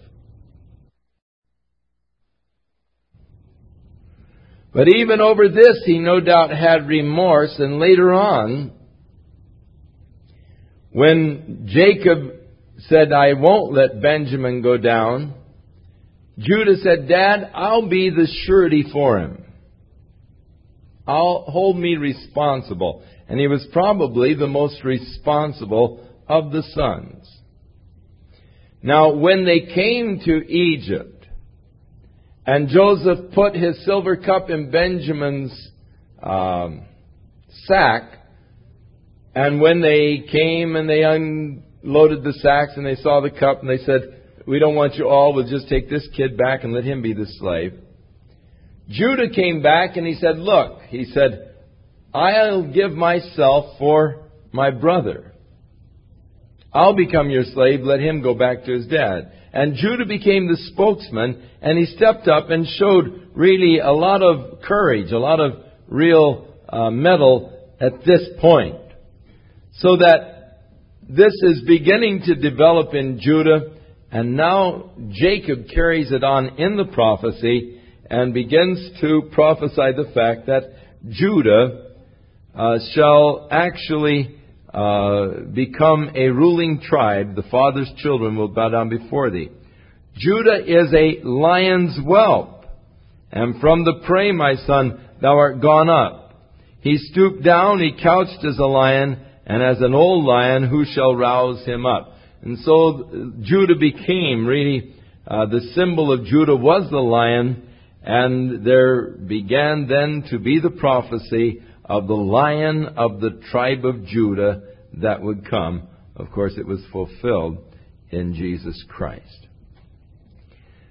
S1: But even over this, he no doubt had remorse, and later on, when Jacob said, I won't let Benjamin go down, Judah said, Dad, I'll be the surety for him. Hold me responsible. And he was probably the most responsible of the sons. Now, when they came to Egypt, and Joseph put his silver cup in Benjamin's sack, and when they came and they unloaded the sacks and they saw the cup and they said, we don't want you all, we'll just take this kid back and let him be the slave. Judah came back and he said, look, he said, I'll give myself for my brother. I'll become your slave, let him go back to his dad. And Judah became the spokesman, and he stepped up and showed really a lot of courage, a lot of real mettle at this point. So that this is beginning to develop in Judah. And now Jacob carries it on in the prophecy and begins to prophesy the fact that Judah shall actually become a ruling tribe. The father's children will bow down before thee. Judah is a lion's whelp, and from the prey, my son, thou art gone up. He stooped down, he couched as a lion, and as an old lion, who shall rouse him up? And so Judah became really, the symbol of Judah was the lion, and there began then to be the prophecy of the Lion of the tribe of Judah that would come. Of course, it was fulfilled in Jesus Christ.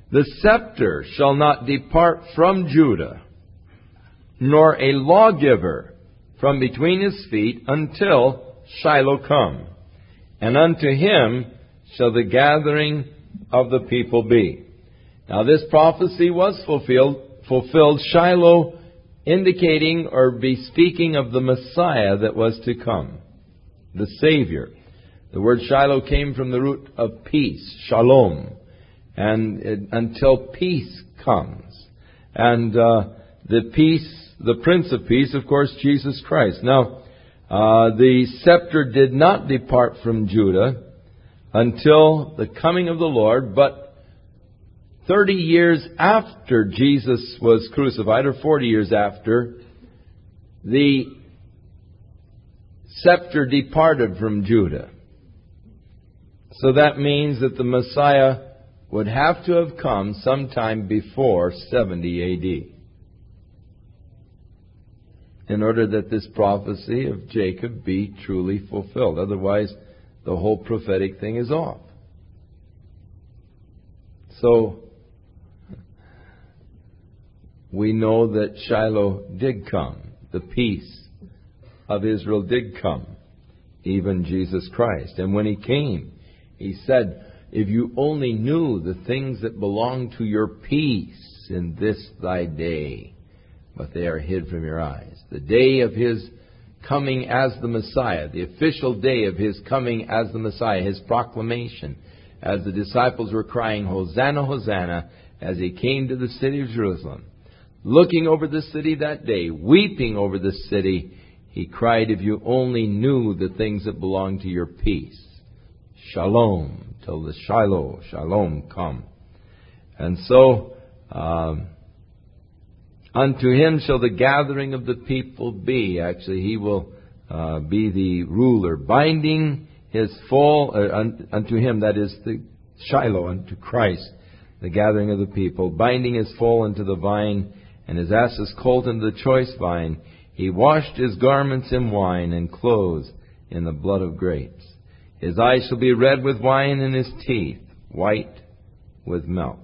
S1: The scepter shall not depart from Judah, nor a lawgiver from between his feet, until Shiloh come. And unto him shall the gathering of the people be. Now this prophecy was fulfilled, Shiloh indicating or bespeaking of the Messiah that was to come, the Savior. The word Shiloh came from the root of peace, shalom, and until peace comes. And the Prince of Peace, of course, Jesus Christ. Now, the scepter did not depart from Judah until the coming of the Lord, but 30 years after Jesus was crucified, or 40 years after, the scepter departed from Judah. So that means that the Messiah would have to have come sometime before 70 A.D. in order that this prophecy of Jacob be truly fulfilled. Otherwise, the whole prophetic thing is off. So, we know that Shiloh did come. The peace of Israel did come. Even Jesus Christ. And when He came, He said, if you only knew the things that belong to your peace in this thy day, but they are hid from your eyes. The day of His coming as the Messiah, the official day of His coming as the Messiah, His proclamation, as the disciples were crying, Hosanna, Hosanna, as He came to the city of Jerusalem. Looking over the city that day, weeping over the city, He cried, if you only knew the things that belong to your peace. Shalom, till the Shiloh, Shalom, come. And so, unto Him shall the gathering of the people be. Actually, He will be the ruler, binding His full, unto Him, that is the Shiloh, unto Christ, the gathering of the people, binding His foal into the vine, and His ass's colt into the choice vine. He washed His garments in wine, and clothes in the blood of grapes. His eyes shall be red with wine, and His teeth white with milk.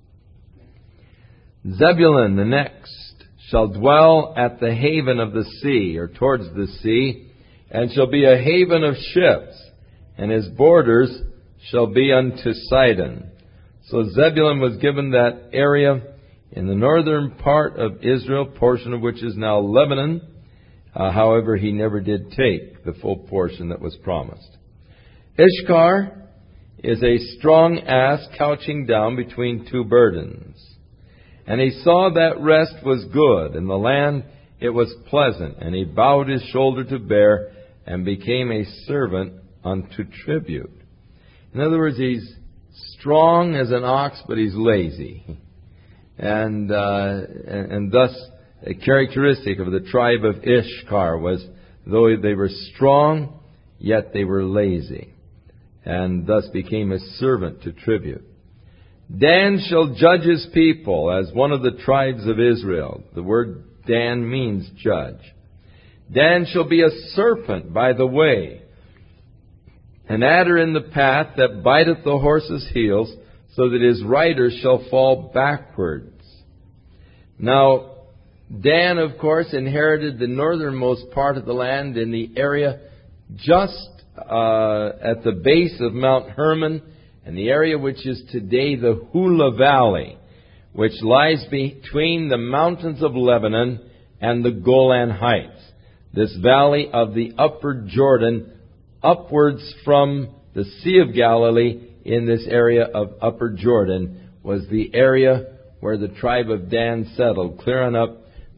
S1: Zebulun, the next, shall dwell at the haven of the sea, or towards the sea, and shall be a haven of ships, and his borders shall be unto Sidon. So Zebulun was given that area in the northern part of Israel, portion of which is now Lebanon. However, he never did take the full portion that was promised. Ishkar is a strong ass couching down between two burdens. And he saw that rest was good, and the land it was pleasant, and he bowed his shoulder to bear, and became a servant unto tribute. In other words, he's strong as an ox, but he's lazy. And thus, a characteristic of the tribe of Ishkar was, though they were strong, yet they were lazy, and thus became a servant to tribute. Dan shall judge his people as one of the tribes of Israel. The word Dan means judge. Dan shall be a serpent by the way, an adder in the path that biteth the horse's heels, so that his rider shall fall backwards. Now, Dan, of course, inherited the northernmost part of the land in the area just at the base of Mount Hermon, and the area which is today the Hula Valley, which lies between the mountains of Lebanon and the Golan Heights. This valley of the upper Jordan, upwards from the Sea of Galilee, in this area of upper Jordan, was the area where the tribe of Dan settled, clear on up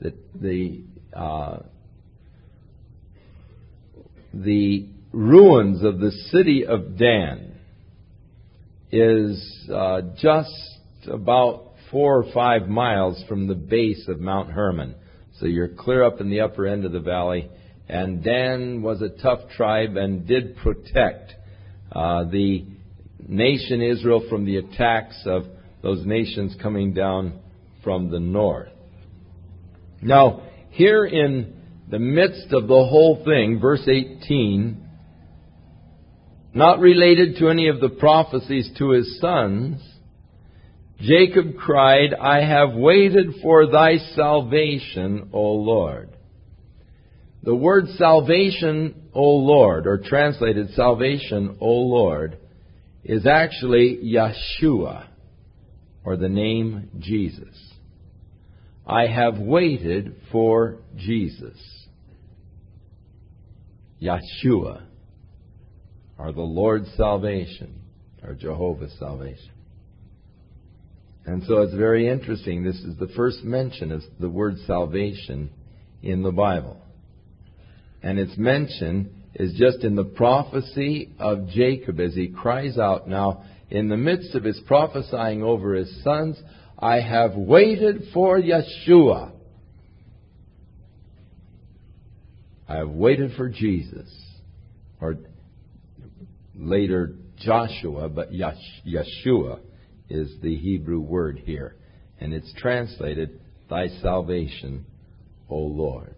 S1: the ruins of the city of Dan is just about 4 or 5 miles from the base of Mount Hermon. So you're clear up in the upper end of the valley. And Dan was a tough tribe and did protect the nation Israel from the attacks of those nations coming down from the north. Now, here in the midst of the whole thing, verse 18, not related to any of the prophecies to his sons, Jacob cried, I have waited for thy salvation, O Lord. The word salvation, O Lord, or translated salvation, O Lord, is actually Yeshua, or the name Jesus. I have waited for Jesus. Yeshua, or the Lord's salvation, or Jehovah's salvation. And so it's very interesting. This is the first mention of the word salvation in the Bible. And its mention is just in the prophecy of Jacob as he cries out. Now, in the midst of his prophesying over his sons, I have waited for Yeshua. I have waited for Jesus. Or later Joshua, but Yeshua is the Hebrew word here. And it's translated, thy salvation, O Lord.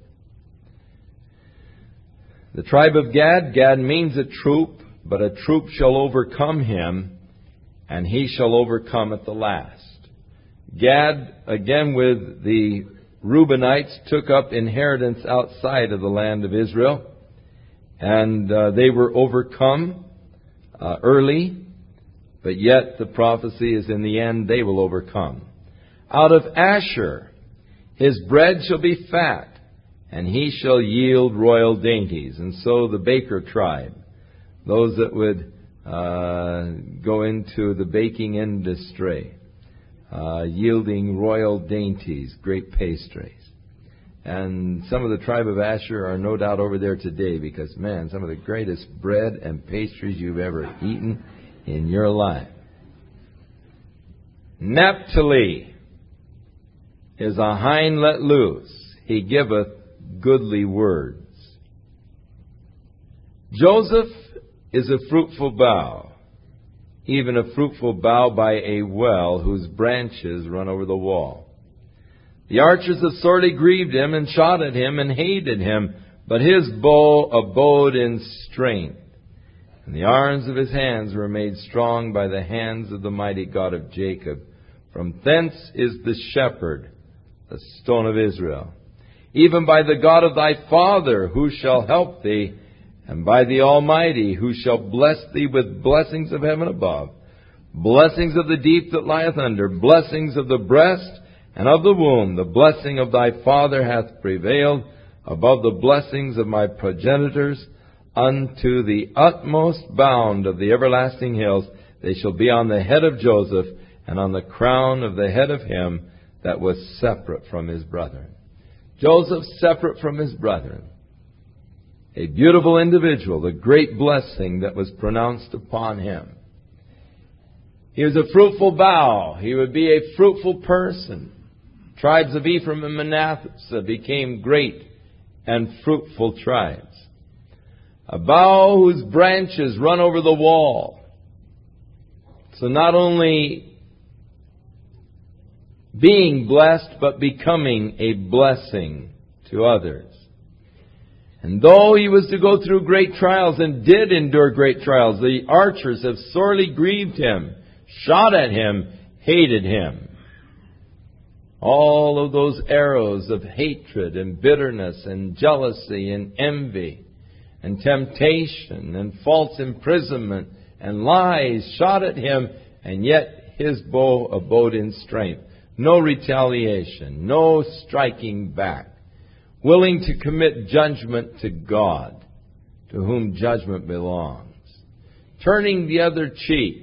S1: The tribe of Gad, Gad means a troop, but a troop shall overcome him, and he shall overcome at the last. Gad, again with the Reubenites, took up inheritance outside of the land of Israel, and they were overcome early, but yet the prophecy is in the end they will overcome. Out of Asher, his bread shall be fat, and he shall yield royal dainties. And so the baker tribe, those that would go into the baking industry, yielding royal dainties, great pastries. And some of the tribe of Asher are no doubt over there today because, man, some of the greatest bread and pastries you've ever eaten in your life. Naphtali is a hind let loose. He giveth goodly words. Joseph is a fruitful bough, even a fruitful bough by a well whose branches run over the wall. The archers have sorely grieved him and shot at him and hated him, but his bow abode in strength, and the arms of his hands were made strong by the hands of the mighty God of Jacob. From thence is the shepherd, the stone of Israel. Even by the God of thy father, who shall help thee, and by the Almighty, who shall bless thee with blessings of heaven above, blessings of the deep that lieth under, blessings of the breast and of the womb. The blessing of thy father hath prevailed above the blessings of my progenitors unto the utmost bound of the everlasting hills. They shall be on the head of Joseph, and on the crown of the head of him that was separate from his brethren. Joseph separate from his brethren. A beautiful individual, the great blessing that was pronounced upon him. He was a fruitful bough. He would be a fruitful person. Tribes of Ephraim and Manasseh became great and fruitful tribes. A bough whose branches run over the wall. So not only being blessed, but becoming a blessing to others. And though he was to go through great trials and did endure great trials, the archers have sorely grieved him, shot at him, hated him. All of those arrows of hatred and bitterness and jealousy and envy and temptation and false imprisonment and lies shot at him, and yet his bow abode in strength. No retaliation, no striking back. Willing to commit judgment to God, to whom judgment belongs. Turning the other cheek.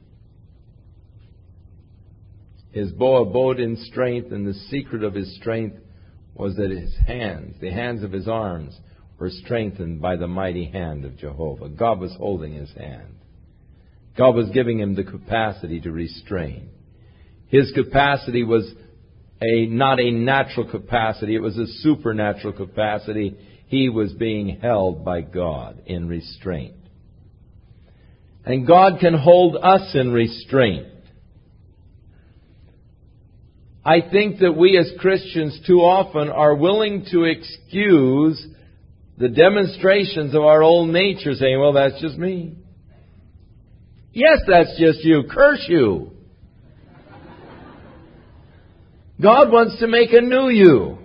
S1: His bow abode in strength, and the secret of his strength was that his hands, the hands of his arms, were strengthened by the mighty hand of Jehovah. God was holding his hand. God was giving him the capacity to restrain. His capacity was not a natural capacity. It was a supernatural capacity. He was being held by God in restraint. And God can hold us in restraint. I think that we as Christians too often are willing to excuse the demonstrations of our old nature, saying, well, that's just me. Yes, that's just you. Curse you. God wants to make a new you.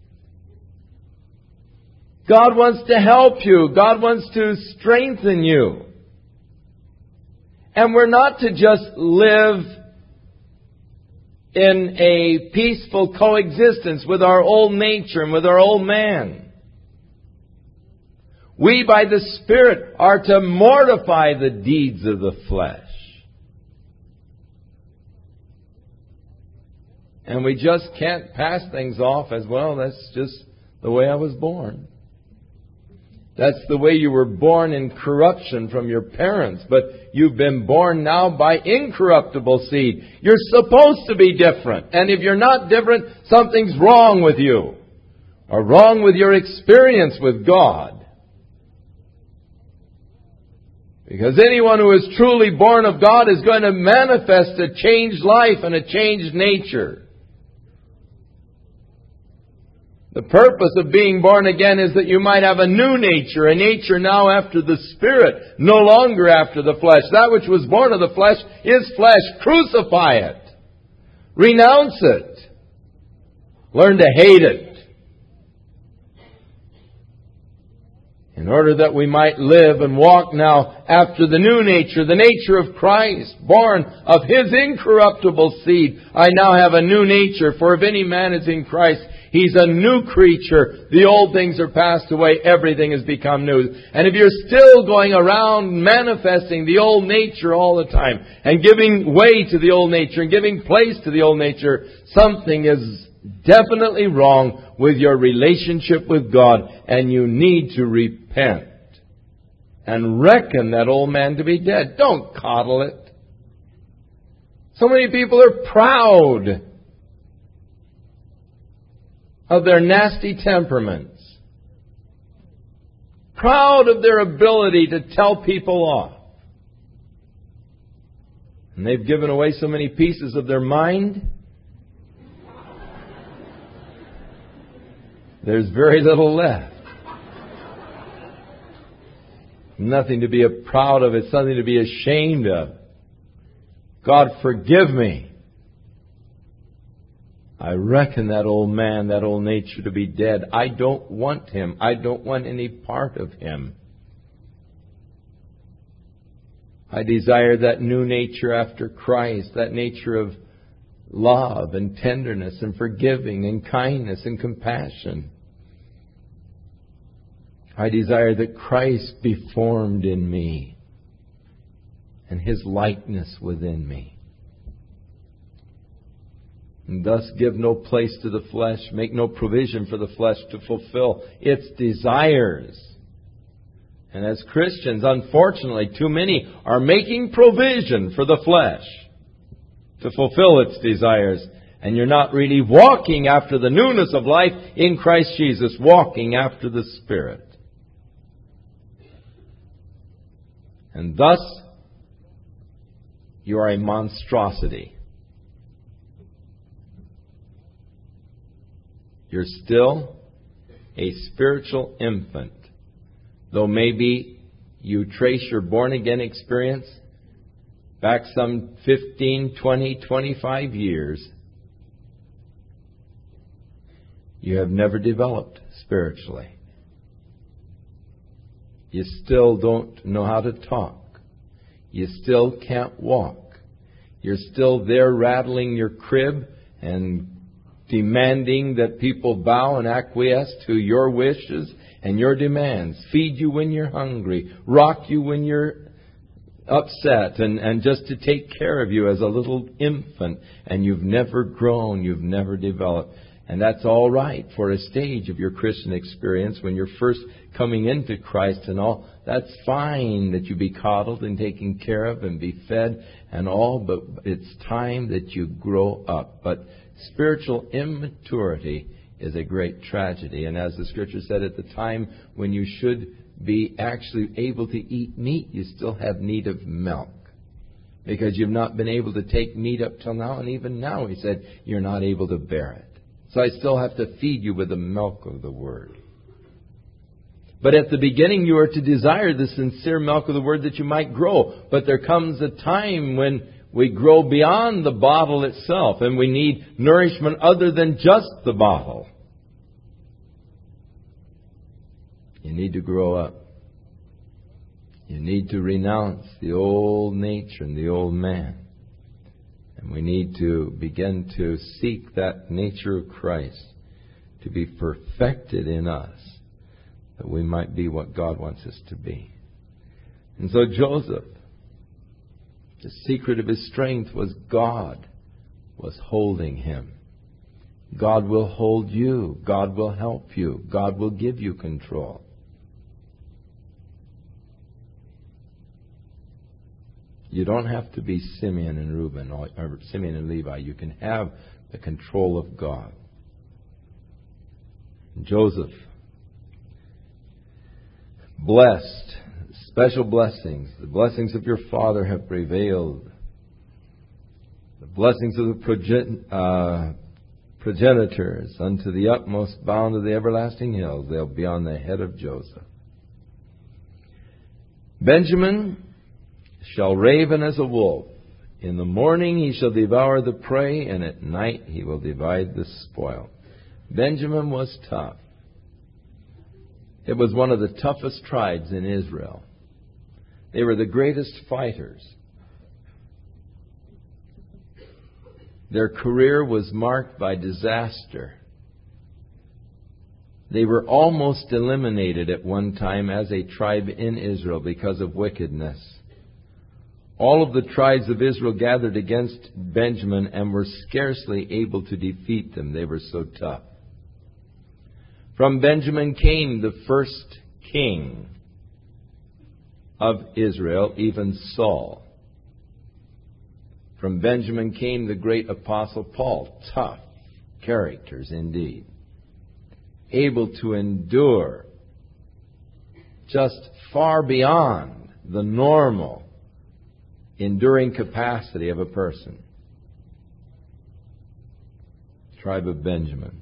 S1: God wants to help you. God wants to strengthen you. And we're not to just live in a peaceful coexistence with our old nature and with our old man. We, by the Spirit, are to mortify the deeds of the flesh. And we just can't pass things off as, well, that's just the way I was born. That's the way you were born in corruption from your parents, but you've been born now by incorruptible seed. You're supposed to be different. And if you're not different, something's wrong with you, or wrong with your experience with God. Because anyone who is truly born of God is going to manifest a changed life and a changed nature. The purpose of being born again is that you might have a new nature, a nature now after the Spirit, no longer after the flesh. That which was born of the flesh is flesh. Crucify it. Renounce it. Learn to hate it. In order that we might live and walk now after the new nature, the nature of Christ, born of His incorruptible seed. I now have a new nature, for if any man is in Christ, he's a new creature. The old things are passed away. Everything has become new. And if you're still going around manifesting the old nature all the time and giving way to the old nature and giving place to the old nature, something is definitely wrong with your relationship with God, and you need to repent and reckon that old man to be dead. Don't coddle it. So many people are proud of their nasty temperaments, proud of their ability to tell people off. And they've given away so many pieces of their mind, there's very little left. Nothing to be proud of. It's something to be ashamed of. God, forgive me. I reckon that old man, that old nature to be dead. I don't want him. I don't want any part of him. I desire that new nature after Christ, that nature of love and tenderness and forgiving and kindness and compassion. I desire that Christ be formed in me and His likeness within me. And thus give no place to the flesh, make no provision for the flesh to fulfill its desires. And as Christians, unfortunately, too many are making provision for the flesh to fulfill its desires. And you're not really walking after the newness of life in Christ Jesus, walking after the Spirit. And thus, you are a monstrosity. You're still a spiritual infant. Though maybe you trace your born-again experience back some 15, 20, 25 years, you have never developed spiritually. You still don't know how to talk. You still can't walk. You're still there rattling your crib and demanding that people bow and acquiesce to your wishes and your demands. Feed you when you're hungry. Rock you when you're upset. And just to take care of you as a little infant. And you've never grown. You've never developed. And that's all right for a stage of your Christian experience when you're first coming into Christ and all. That's fine that you be coddled and taken care of and be fed and all, but it's time that you grow up. But spiritual immaturity is a great tragedy. And as the Scripture said, at the time when you should be actually able to eat meat, you still have need of milk. Because you've not been able to take meat up till now, and even now, He said, you're not able to bear it. So I still have to feed you with the milk of the Word. But at the beginning you are to desire the sincere milk of the Word that you might grow. But there comes a time when we grow beyond the bottle itself, and we need nourishment other than just the bottle. You need to grow up. You need to renounce the old nature and the old man. And we need to begin to seek that nature of Christ to be perfected in us, that we might be what God wants us to be. And so Joseph, the secret of his strength was God was holding him. God will hold you. God will help you. God will give you control. You don't have to be Simeon and Reuben or Simeon and Levi. You can have the control of God. Joseph, blessed, special blessings. The blessings of your father have prevailed. The blessings of the progenitors unto the utmost bound of the everlasting hills. They'll be on the head of Joseph. Benjamin shall raven as a wolf. In the morning he shall devour the prey, and at night he will divide the spoil. Benjamin was tough. It was one of the toughest tribes in Israel. They were the greatest fighters. Their career was marked by disaster. They were almost eliminated at one time as a tribe in Israel because of wickedness. All of the tribes of Israel gathered against Benjamin and were scarcely able to defeat them. They were so tough. From Benjamin came the first king of Israel, even Saul. From Benjamin came the great apostle Paul. Tough characters indeed. Able to endure just far beyond the normal enduring capacity of a person. Tribe of Benjamin.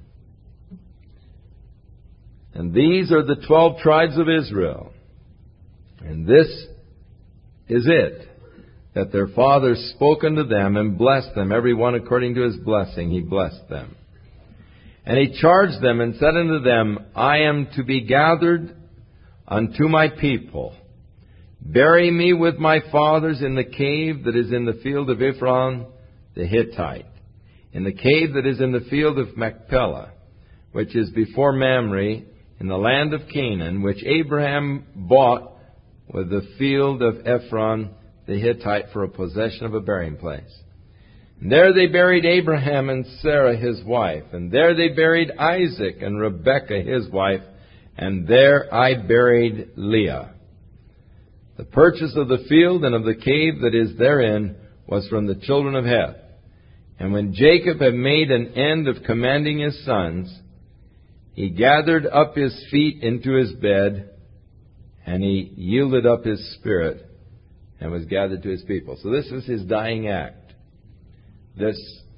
S1: And these are the 12 tribes of Israel. And this is it, that their father spoke unto them and blessed them, every one according to his blessing he blessed them. And he charged them and said unto them, I am to be gathered unto my people. Bury me with my fathers in the cave that is in the field of Ephron the Hittite, in the cave that is in the field of Machpelah, which is before Mamre, in the land of Canaan, which Abraham bought with the field of Ephron the Hittite for a possession of a burying place. And there they buried Abraham and Sarah his wife, and there they buried Isaac and Rebekah his wife, and there I buried Leah. The purchase of the field and of the cave that is therein was from the children of Heth. And when Jacob had made an end of commanding his sons, he gathered up his feet into his bed, and he yielded up his spirit, and was gathered to his people. So this is his dying act. This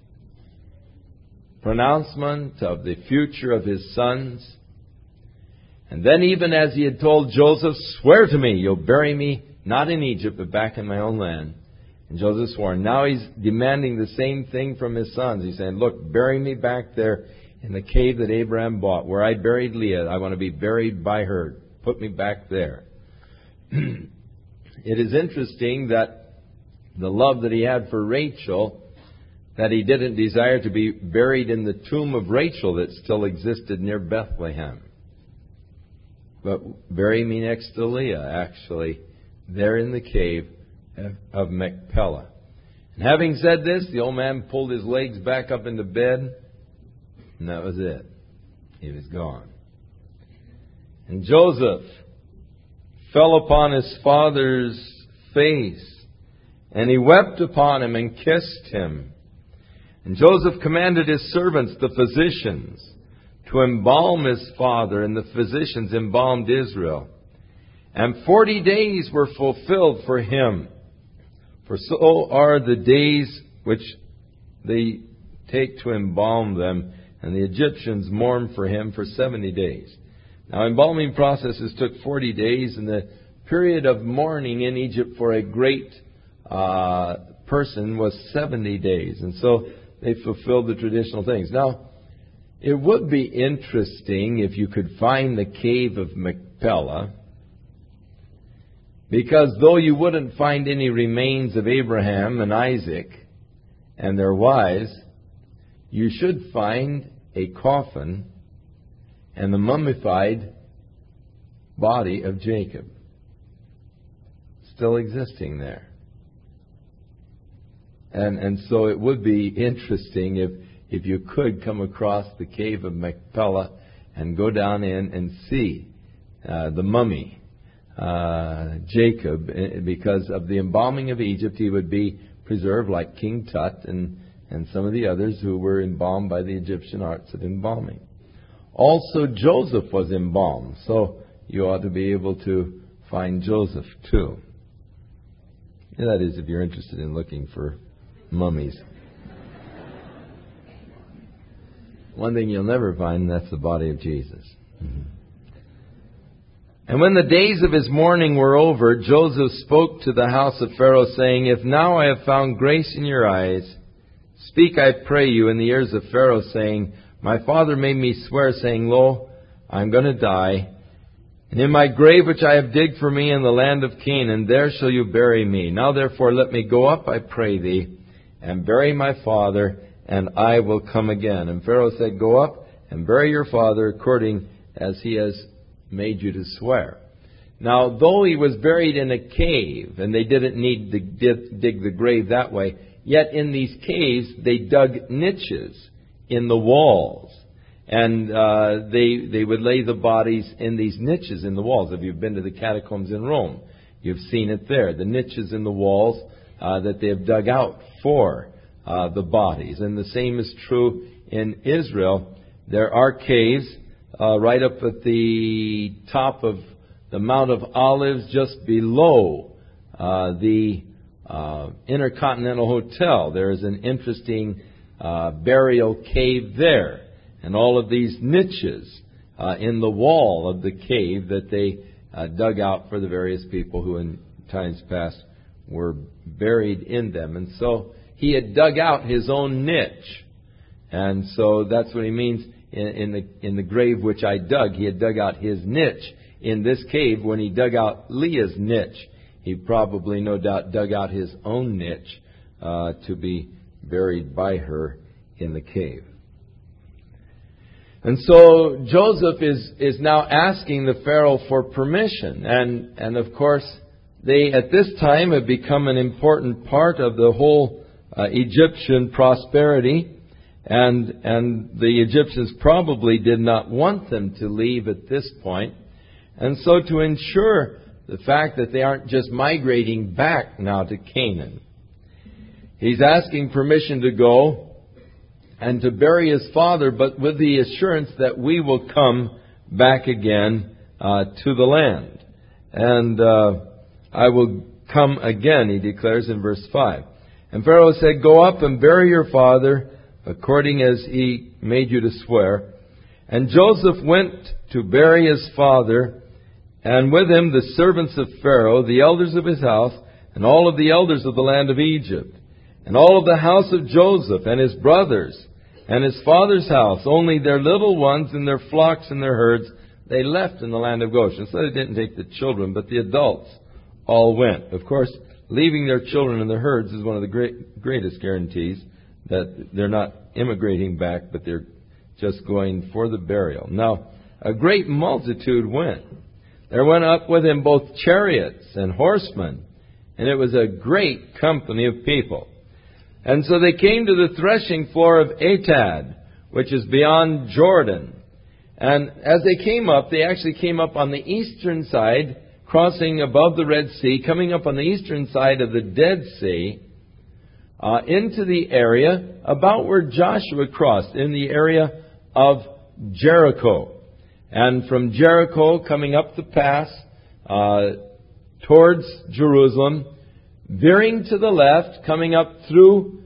S1: pronouncement of the future of his sons. And then even as he had told Joseph, swear to me, you'll bury me not in Egypt, but back in my own land. And Joseph swore. Now he's demanding the same thing from his sons. He's saying, look, bury me back there in the cave that Abraham bought, where I buried Leah. I want to be buried by her. Put me back there. It is interesting that the love that he had for Rachel, that he didn't desire to be buried in the tomb of Rachel that still existed near Bethlehem. But bury me next to Leah, actually, there in the cave of Machpelah. And having said this, the old man pulled his legs back up into bed, and that was it. He was gone. And Joseph fell upon his father's face, and he wept upon him and kissed him. And Joseph commanded his servants, the physicians, to embalm his father, and the physicians embalmed Israel. And 40 days were fulfilled for him. For so are the days which they take to embalm them, and the Egyptians mourned for him for 70 days. Now, embalming processes took 40 days, and the period of mourning in Egypt for a great person was 70 days. And so they fulfilled the traditional things. Now, it would be interesting if you could find the cave of Machpelah, because though you wouldn't find any remains of Abraham and Isaac and their wives, you should find a coffin and the mummified body of Jacob still existing there. And so it would be interesting if you could come across the cave of Machpelah and go down in and see the mummy, Jacob, because of the embalming of Egypt. He would be preserved like King Tut and some of the others who were embalmed by the Egyptian arts of embalming. Also, Joseph was embalmed, so you ought to be able to find Joseph too. And that is, if you're interested in looking for mummies. One thing you'll never find, that's the body of Jesus. And when the days of his mourning were over, Joseph spoke to the house of Pharaoh, saying, "If now I have found grace in your eyes, speak, I pray you, in the ears of Pharaoh, saying, My father made me swear, saying, Lo, I am going to die. And in my grave which I have digged for me in the land of Canaan, there shall you bury me. Now therefore let me go up, I pray thee, and bury my father, and I will come again." And Pharaoh said, "Go up and bury your father according as he has made you to swear." Now, though he was buried in a cave, and they didn't need to dig the grave that way, yet in these caves they dug niches in the walls. And they would lay the bodies in these niches in the walls. If you've been to the catacombs in Rome, you've seen it there. The niches in the walls that they have dug out for the bodies. And the same is true in Israel. There are caves right up at the top of the Mount of Olives, just below the Intercontinental Hotel. There is an interesting burial cave there. And all of these niches in the wall of the cave that they dug out for the various people who in times past were buried in them. And so he had dug out his own niche. And so that's what he means in the grave which I dug. He had dug out his niche. In this cave, when he dug out Leah's niche, he probably, no doubt, dug out his own niche to be buried by her in the cave. And so Joseph is now asking the Pharaoh for permission. And of course, they at this time have become an important part of the whole Egyptian prosperity. And the Egyptians probably did not want them to leave at this point. And so to ensure the fact that they aren't just migrating back now to Canaan, he's asking permission to go and to bury his father, but with the assurance that we will come back again to the land. And I will come again, he declares in verse 5. And Pharaoh said, "Go up and bury your father, according as he made you to swear." And Joseph went to bury his father, and with him the servants of Pharaoh, the elders of his house, and all of the elders of the land of Egypt, and all of the house of Joseph, and his brothers, and his father's house. Only their little ones and their flocks and their herds they left in the land of Goshen. So they didn't take the children, but the adults all went. Of course, leaving their children and their herds is one of the greatest guarantees that they're not immigrating back, but they're just going for the burial. Now, a great multitude went. There went up with him both chariots and horsemen, and it was a great company of people. And so they came to the threshing floor of Atad, which is beyond Jordan. And as they came up, they actually came up on the eastern side, crossing above the Red Sea, coming up on the eastern side of the Dead Sea, into the area about where Joshua crossed, in the area of Jericho. And from Jericho, coming up the pass towards Jerusalem, veering to the left, coming up through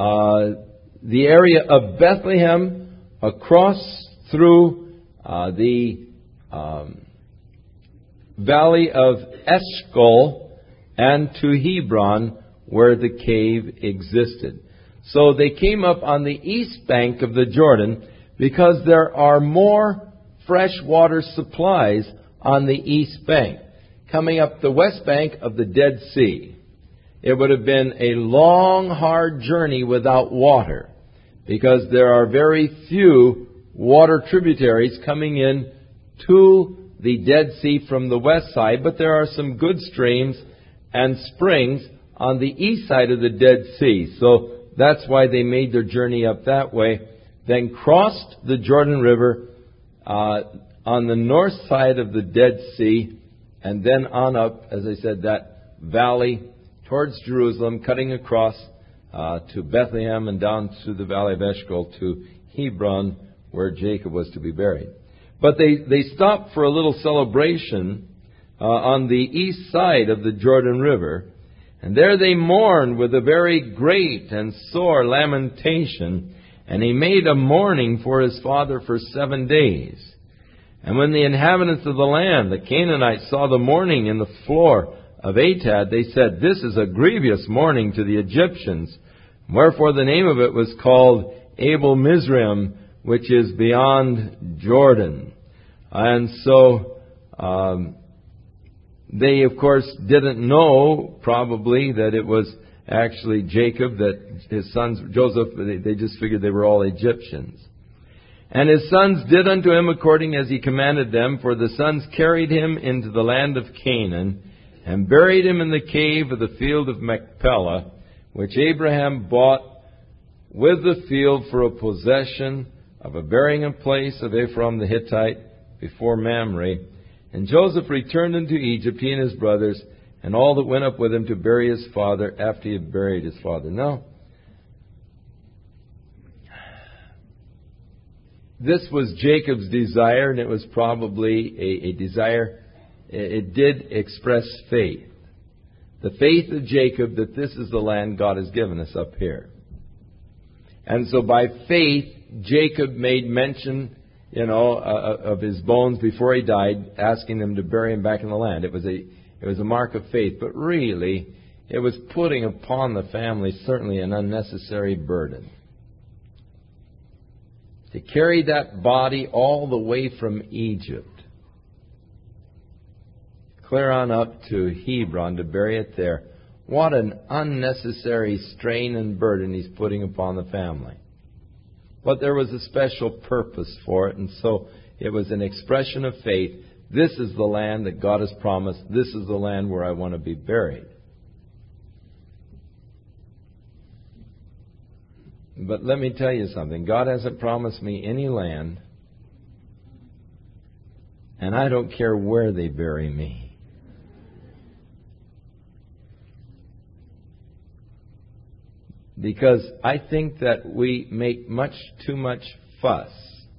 S1: the area of Bethlehem, across through the valley of Eshcol, and to Hebron, where the cave existed. So they came up on the east bank of the Jordan because there are more freshwater supplies on the east bank, coming up the west bank of the Dead Sea. It would have been a long, hard journey without water, because there are very few water tributaries coming in to the Dead Sea from the west side, but there are some good streams and springs on the east side of the Dead Sea. So that's why they made their journey up that way, then crossed the Jordan River on the north side of the Dead Sea, and then on up, as I said, that valley towards Jerusalem, cutting across to Bethlehem and down through the valley of Eshcol to Hebron, where Jacob was to be buried. But they stopped for a little celebration on the east side of the Jordan River, and there they mourned with a very great and sore lamentation, and he made a mourning for his father for 7 days. And when the inhabitants of the land, the Canaanites, saw the mourning in the floor of Atad, they said, "This is a grievous mourning to the Egyptians." Wherefore the name of it was called Abel Mizraim, which is beyond Jordan. And so they, of course, didn't know probably that it was actually Jacob, that his sons, Joseph, they just figured they were all Egyptians. And his sons did unto him according as he commanded them, for the sons carried him into the land of Canaan, and buried him in the cave of the field of Machpelah, which Abraham bought with the field for a possession of a burying place of Ephraim the Hittite before Mamre. And Joseph returned into Egypt, he and his brothers, and all that went up with him to bury his father after he had buried his father. Now, this was Jacob's desire, and it was probably a desire. It did express faith. The faith of Jacob that this is the land God has given us up here. And so by faith, Jacob made mention, of his bones before he died, asking them to bury him back in the land. It was a mark of faith, but really, it was putting upon the family certainly an unnecessary burden. To carry that body all the way from Egypt, clear on up to Hebron to bury it there. What an unnecessary strain and burden he's putting upon the family. But there was a special purpose for it, and so it was an expression of faith. This is the land that God has promised. This is the land where I want to be buried. But let me tell you something. God hasn't promised me any land, and I don't care where they bury me. Because I think that we make much too much fuss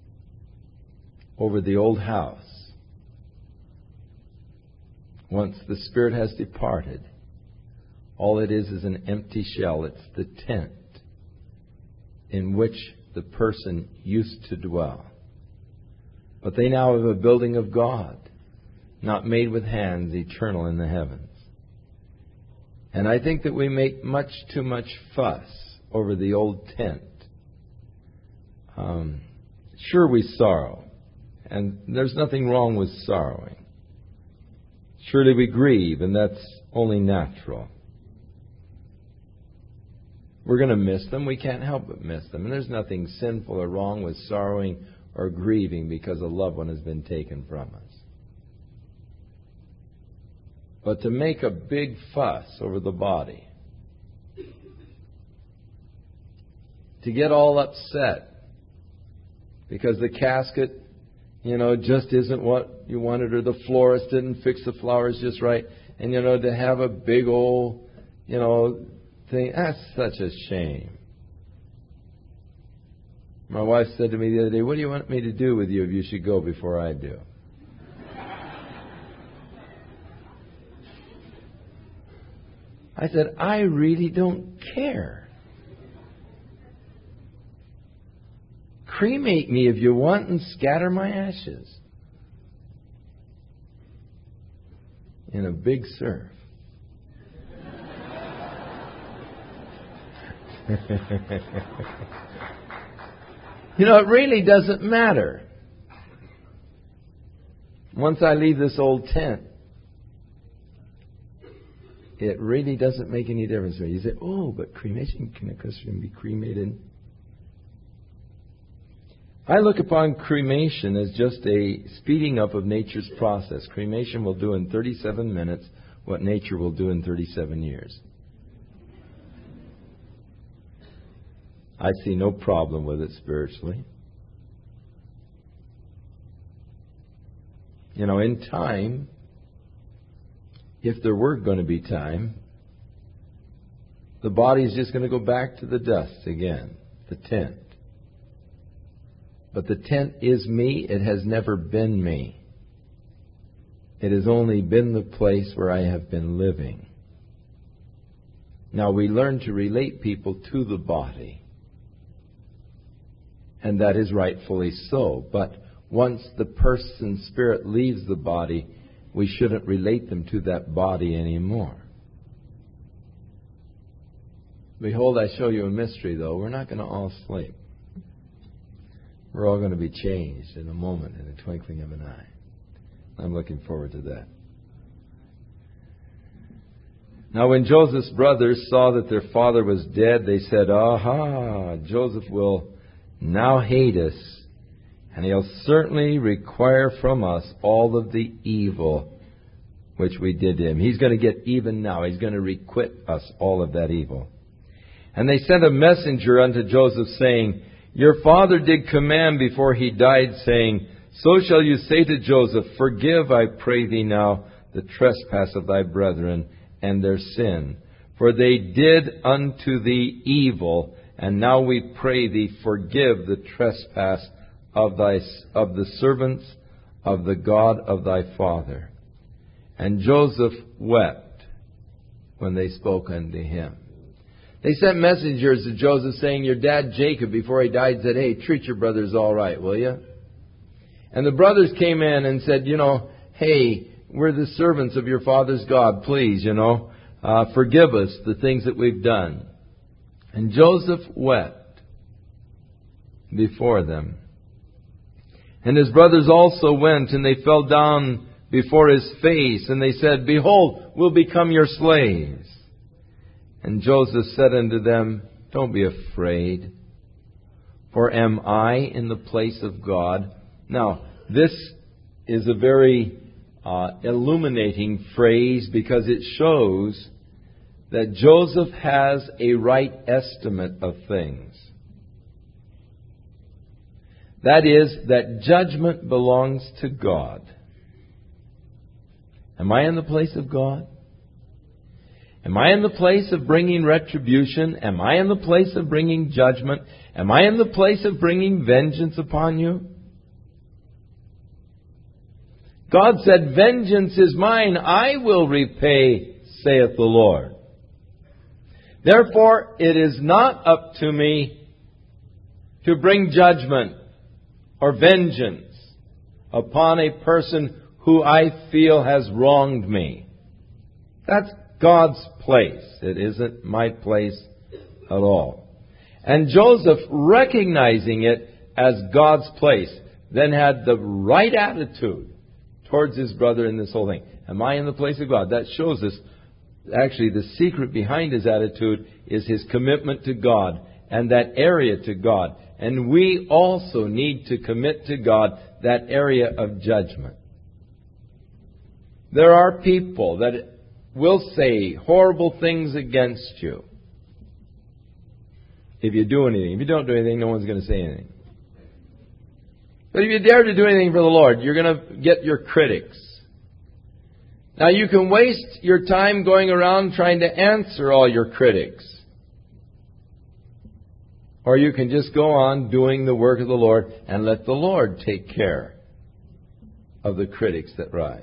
S1: over the old house. Once the Spirit has departed, all it is an empty shell. It's the tent in which the person used to dwell. But they now have a building of God, not made with hands, eternal in the heavens. And I think that we make much too much fuss over the old tent. Sure, we sorrow, and there's nothing wrong with sorrowing. Surely we grieve, and that's only natural. We're going to miss them. We can't help but miss them. And there's nothing sinful or wrong with sorrowing or grieving because a loved one has been taken from us. But to make a big fuss over the body, to get all upset because the casket, just isn't what you wanted, or the florist didn't fix the flowers just right, and, to have a big old, thing, that's such a shame. My wife said to me the other day, "What do you want me to do with you if you should go before I do?" I said, "I really don't care. Cremate me if you want and scatter my ashes in a big surf." You know, it really doesn't matter. Once I leave this old tent, it really doesn't make any difference to me. You say, oh, but cremation, can a Christian be cremated? I look upon cremation as just a speeding up of nature's process. Cremation will do in 37 minutes what nature will do in 37 years. I see no problem with it spiritually. You know, in time, if there were going to be time, the body is just going to go back to the dust again, the tent. But the tent is me. It has never been me. It has only been the place where I have been living. Now we learn to relate people to the body. And that is rightfully so. But once the person's spirit leaves the body, we shouldn't relate them to that body anymore. Behold, I show you a mystery, though. We're not going to all sleep. We're all going to be changed in a moment, in a twinkling of an eye. I'm looking forward to that. Now, when Joseph's brothers saw that their father was dead, they said, aha, Joseph will now hate us, and he'll certainly require from us all of the evil which we did to him. He's going to get even now. He's going to requite us all of that evil. And they sent a messenger unto Joseph, saying, your father did command before he died, saying, so shall you say to Joseph, forgive, I pray thee now, the trespass of thy brethren and their sin. For they did unto thee evil, and now we pray thee, forgive the trespass of the servants of the God of thy father. And Joseph wept when they spoke unto him. They sent messengers to Joseph saying, your dad Jacob, before he died, said, hey, treat your brothers all right, will you? And the brothers came in and said, hey, we're the servants of your father's God. Please, forgive us the things that we've done. And Joseph wept before them. And his brothers also went, and they fell down before his face, and they said, behold, we'll become your slaves. And Joseph said unto them, don't be afraid, for am I in the place of God? Now, this is a very illuminating phrase, because it shows that Joseph has a right estimate of things. That is, that judgment belongs to God. Am I in the place of God? Am I in the place of bringing retribution? Am I in the place of bringing judgment? Am I in the place of bringing vengeance upon you? God said, vengeance is mine, I will repay, saith the Lord. Therefore, it is not up to me to bring judgment or vengeance upon a person who I feel has wronged me. That's God's place. It isn't my place at all. And Joseph, recognizing it as God's place, then had the right attitude towards his brother in this whole thing. Am I in the place of God? That shows us, actually, the secret behind his attitude is his commitment to God and that area to God. And we also need to commit to God that area of judgment. There are people that will say horrible things against you if you do anything. If you don't do anything, no one's going to say anything. But if you dare to do anything for the Lord, you're going to get your critics. Now, you can waste your time going around trying to answer all your critics. Or you can just go on doing the work of the Lord and let the Lord take care of the critics that rise.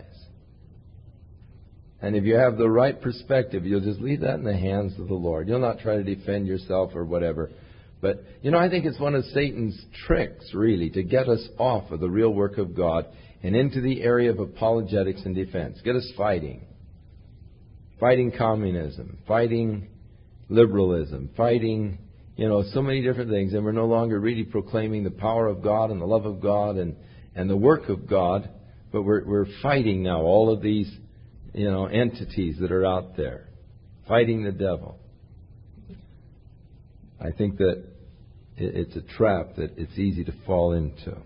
S1: And if you have the right perspective, you'll just leave that in the hands of the Lord. You'll not try to defend yourself or whatever. But, I think it's one of Satan's tricks, really, to get us off of the real work of God and into the area of apologetics and defense. Get us fighting. Fighting communism. Fighting liberalism. Fighting so many different things, and we're no longer really proclaiming the power of God and the love of God and the work of God, but we're fighting now all of these, entities that are out there, fighting the devil. I think that it's a trap that it's easy to fall into.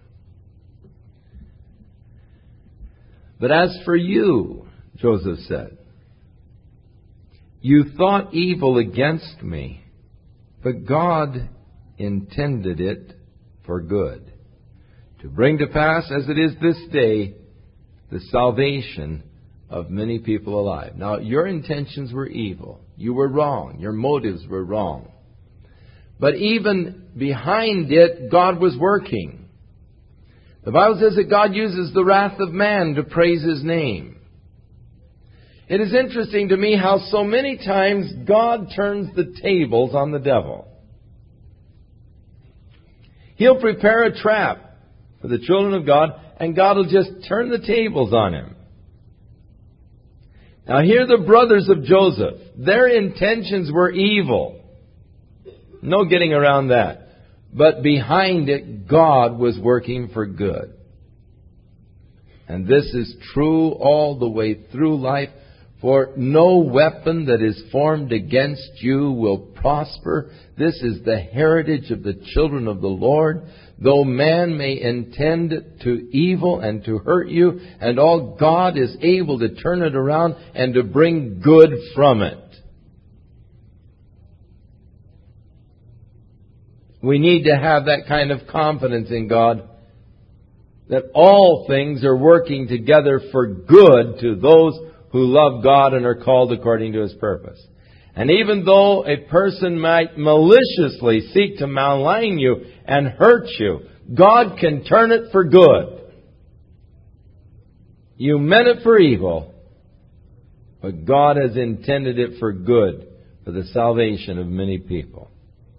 S1: But as for you, Joseph said, you thought evil against me, but God intended it for good, to bring to pass, as it is this day, the salvation of many people alive. Now, your intentions were evil. You were wrong. Your motives were wrong. But even behind it, God was working. The Bible says that God uses the wrath of man to praise His name. It is interesting to me how so many times God turns the tables on the devil. He'll prepare a trap for the children of God, and God will just turn the tables on him. Now here the brothers of Joseph, their intentions were evil. No getting around that. But behind it, God was working for good. And this is true all the way through life. For no weapon that is formed against you will prosper. This is the heritage of the children of the Lord. Though man may intend to evil and to hurt you, and all, God is able to turn it around and to bring good from it. We need to have that kind of confidence in God, that all things are working together for good to those who love God and are called according to His purpose. And even though a person might maliciously seek to malign you and hurt you, God can turn it for good. You meant it for evil, but God has intended it for good, for the salvation of many people.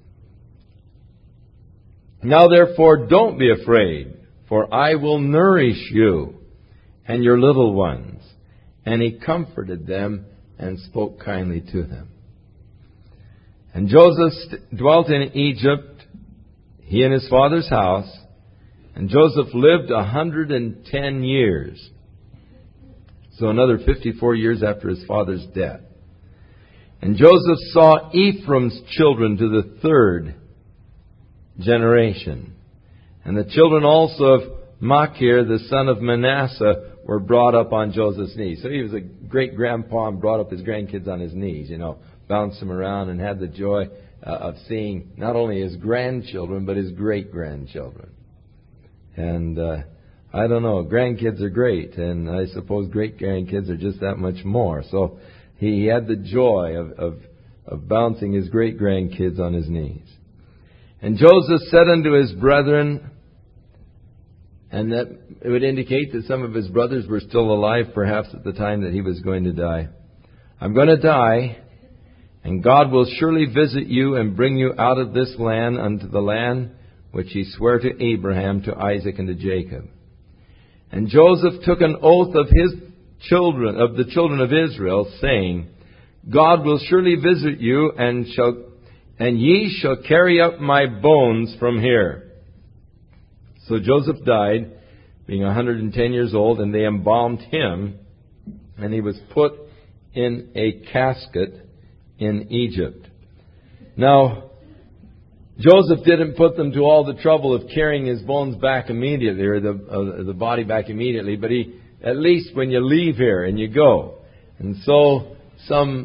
S1: Now therefore don't be afraid, for I will nourish you and your little ones. And he comforted them and spoke kindly to them. And Joseph dwelt in Egypt, he and his father's house. And Joseph lived 110 years. So another 54 years after his father's death. And Joseph saw Ephraim's children to the third generation. And the children also of Machir, the son of Manasseh, were brought up on Joseph's knees. So he was a great-grandpa and brought up his grandkids on his knees, bounced them around and had the joy of seeing not only his grandchildren, but his great-grandchildren. And I don't know, grandkids are great, and I suppose great-grandkids are just that much more. So he had the joy of bouncing his great-grandkids on his knees. And Joseph said unto his brethren, and that it would indicate that some of his brothers were still alive, perhaps at the time that he was going to die. I'm going to die, and God will surely visit you and bring you out of this land unto the land which he sware to Abraham, to Isaac, and to Jacob. And Joseph took an oath of the children of Israel, saying, God will surely visit you, and ye shall carry up my bones from here. So Joseph died, being 110 years old, and they embalmed him, and he was put in a casket in Egypt. Now, Joseph didn't put them to all the trouble of carrying his bones back immediately, or the body back immediately, but he, at least when you leave here and you go. And so, some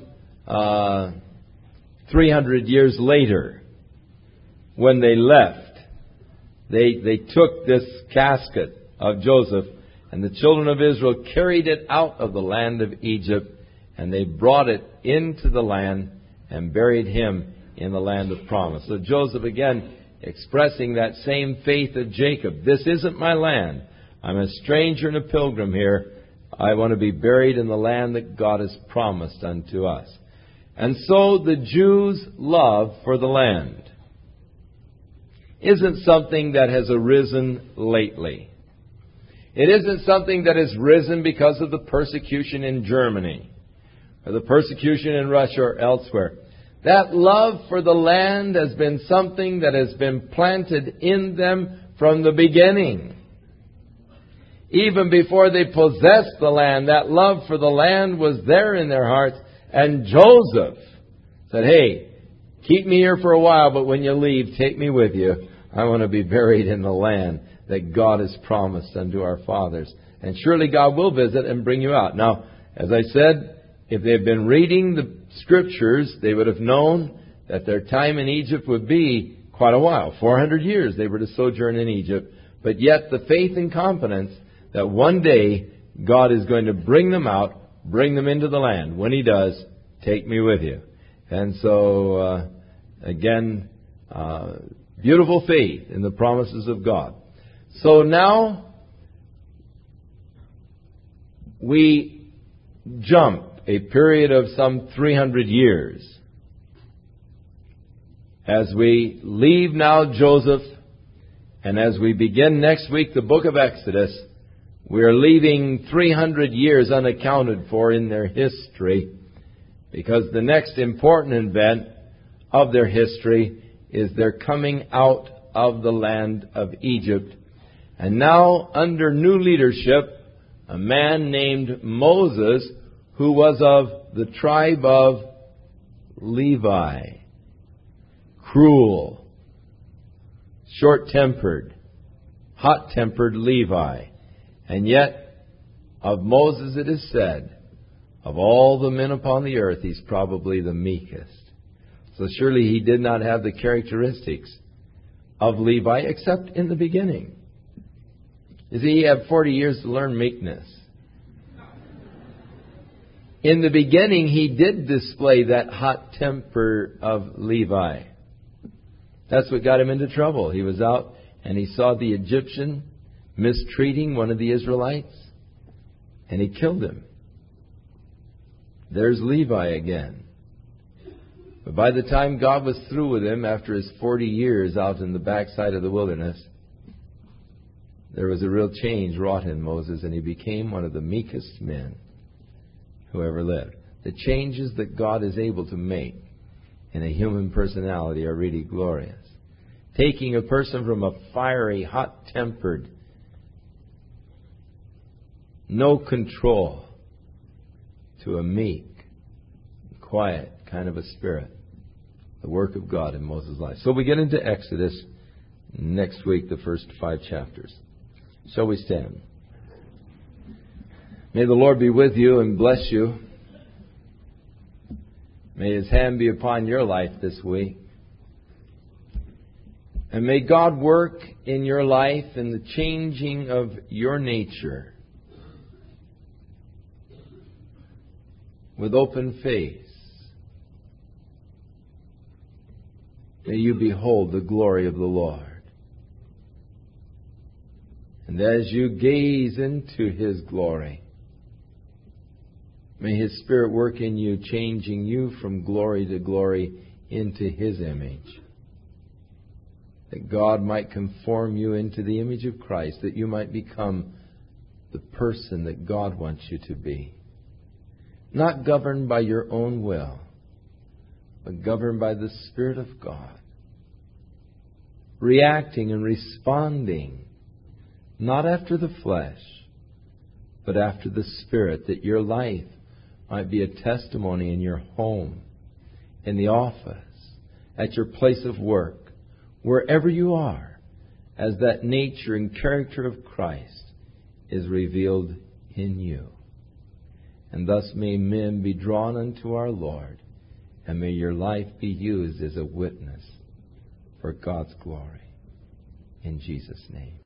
S1: 300 years later, when they left, They took this casket of Joseph, and the children of Israel carried it out of the land of Egypt, and they brought it into the land and buried him in the land of promise. So Joseph, again, expressing that same faith of Jacob. This isn't my land. I'm a stranger and a pilgrim here. I want to be buried in the land that God has promised unto us. And so the Jews' love for the land isn't something that has arisen lately. It isn't something that has risen because of the persecution in Germany or the persecution in Russia or elsewhere. That love for the land has been something that has been planted in them from the beginning. Even before they possessed the land, that love for the land was there in their hearts. And Joseph said, hey, keep me here for a while, but when you leave, take me with you. I want to be buried in the land that God has promised unto our fathers. And surely God will visit and bring you out. Now, as I said, if they had been reading the Scriptures, they would have known that their time in Egypt would be quite a while. 400 years they were to sojourn in Egypt. But yet the faith and confidence that one day God is going to bring them out, bring them into the land. When He does, take me with you. And so, again, beautiful faith in the promises of God. So now we jump a period of some 300 years as we leave now Joseph, and as we begin next week the book of Exodus. We are leaving 300 years unaccounted for in their history, because the next important event of their history is their coming out of the land of Egypt. And now, under new leadership, a man named Moses, who was of the tribe of Levi. Cruel, short-tempered, hot-tempered Levi. And yet, of Moses it is said, of all the men upon the earth, he's probably the meekest. So surely he did not have the characteristics of Levi, except in the beginning. You see, he had 40 years to learn meekness. In the beginning, he did display that hot temper of Levi. That's what got him into trouble. He was out and he saw the Egyptian mistreating one of the Israelites, and he killed him. There's Levi again. But by the time God was through with him, after his 40 years out in the backside of the wilderness, there was a real change wrought in Moses, and he became one of the meekest men who ever lived. The changes that God is able to make in a human personality are really glorious. Taking a person from a fiery, hot-tempered, no control, to a meek, quiet kind of a spirit. The work of God in Moses' life. So we get into Exodus next week, the first 5 chapters. Shall we stand? May the Lord be with you and bless you. May His hand be upon your life this week. And may God work in your life in the changing of your nature with open face. May you behold the glory of the Lord. And as you gaze into His glory, may His Spirit work in you, changing you from glory to glory into His image. That God might conform you into the image of Christ, that you might become the person that God wants you to be. Not governed by your own will, but governed by the Spirit of God. Reacting and responding, not after the flesh, but after the Spirit, that your life might be a testimony in your home, in the office, at your place of work, wherever you are, as that nature and character of Christ is revealed in you. And thus may men be drawn unto our Lord, and may your life be used as a witness for God's glory. In Jesus' name.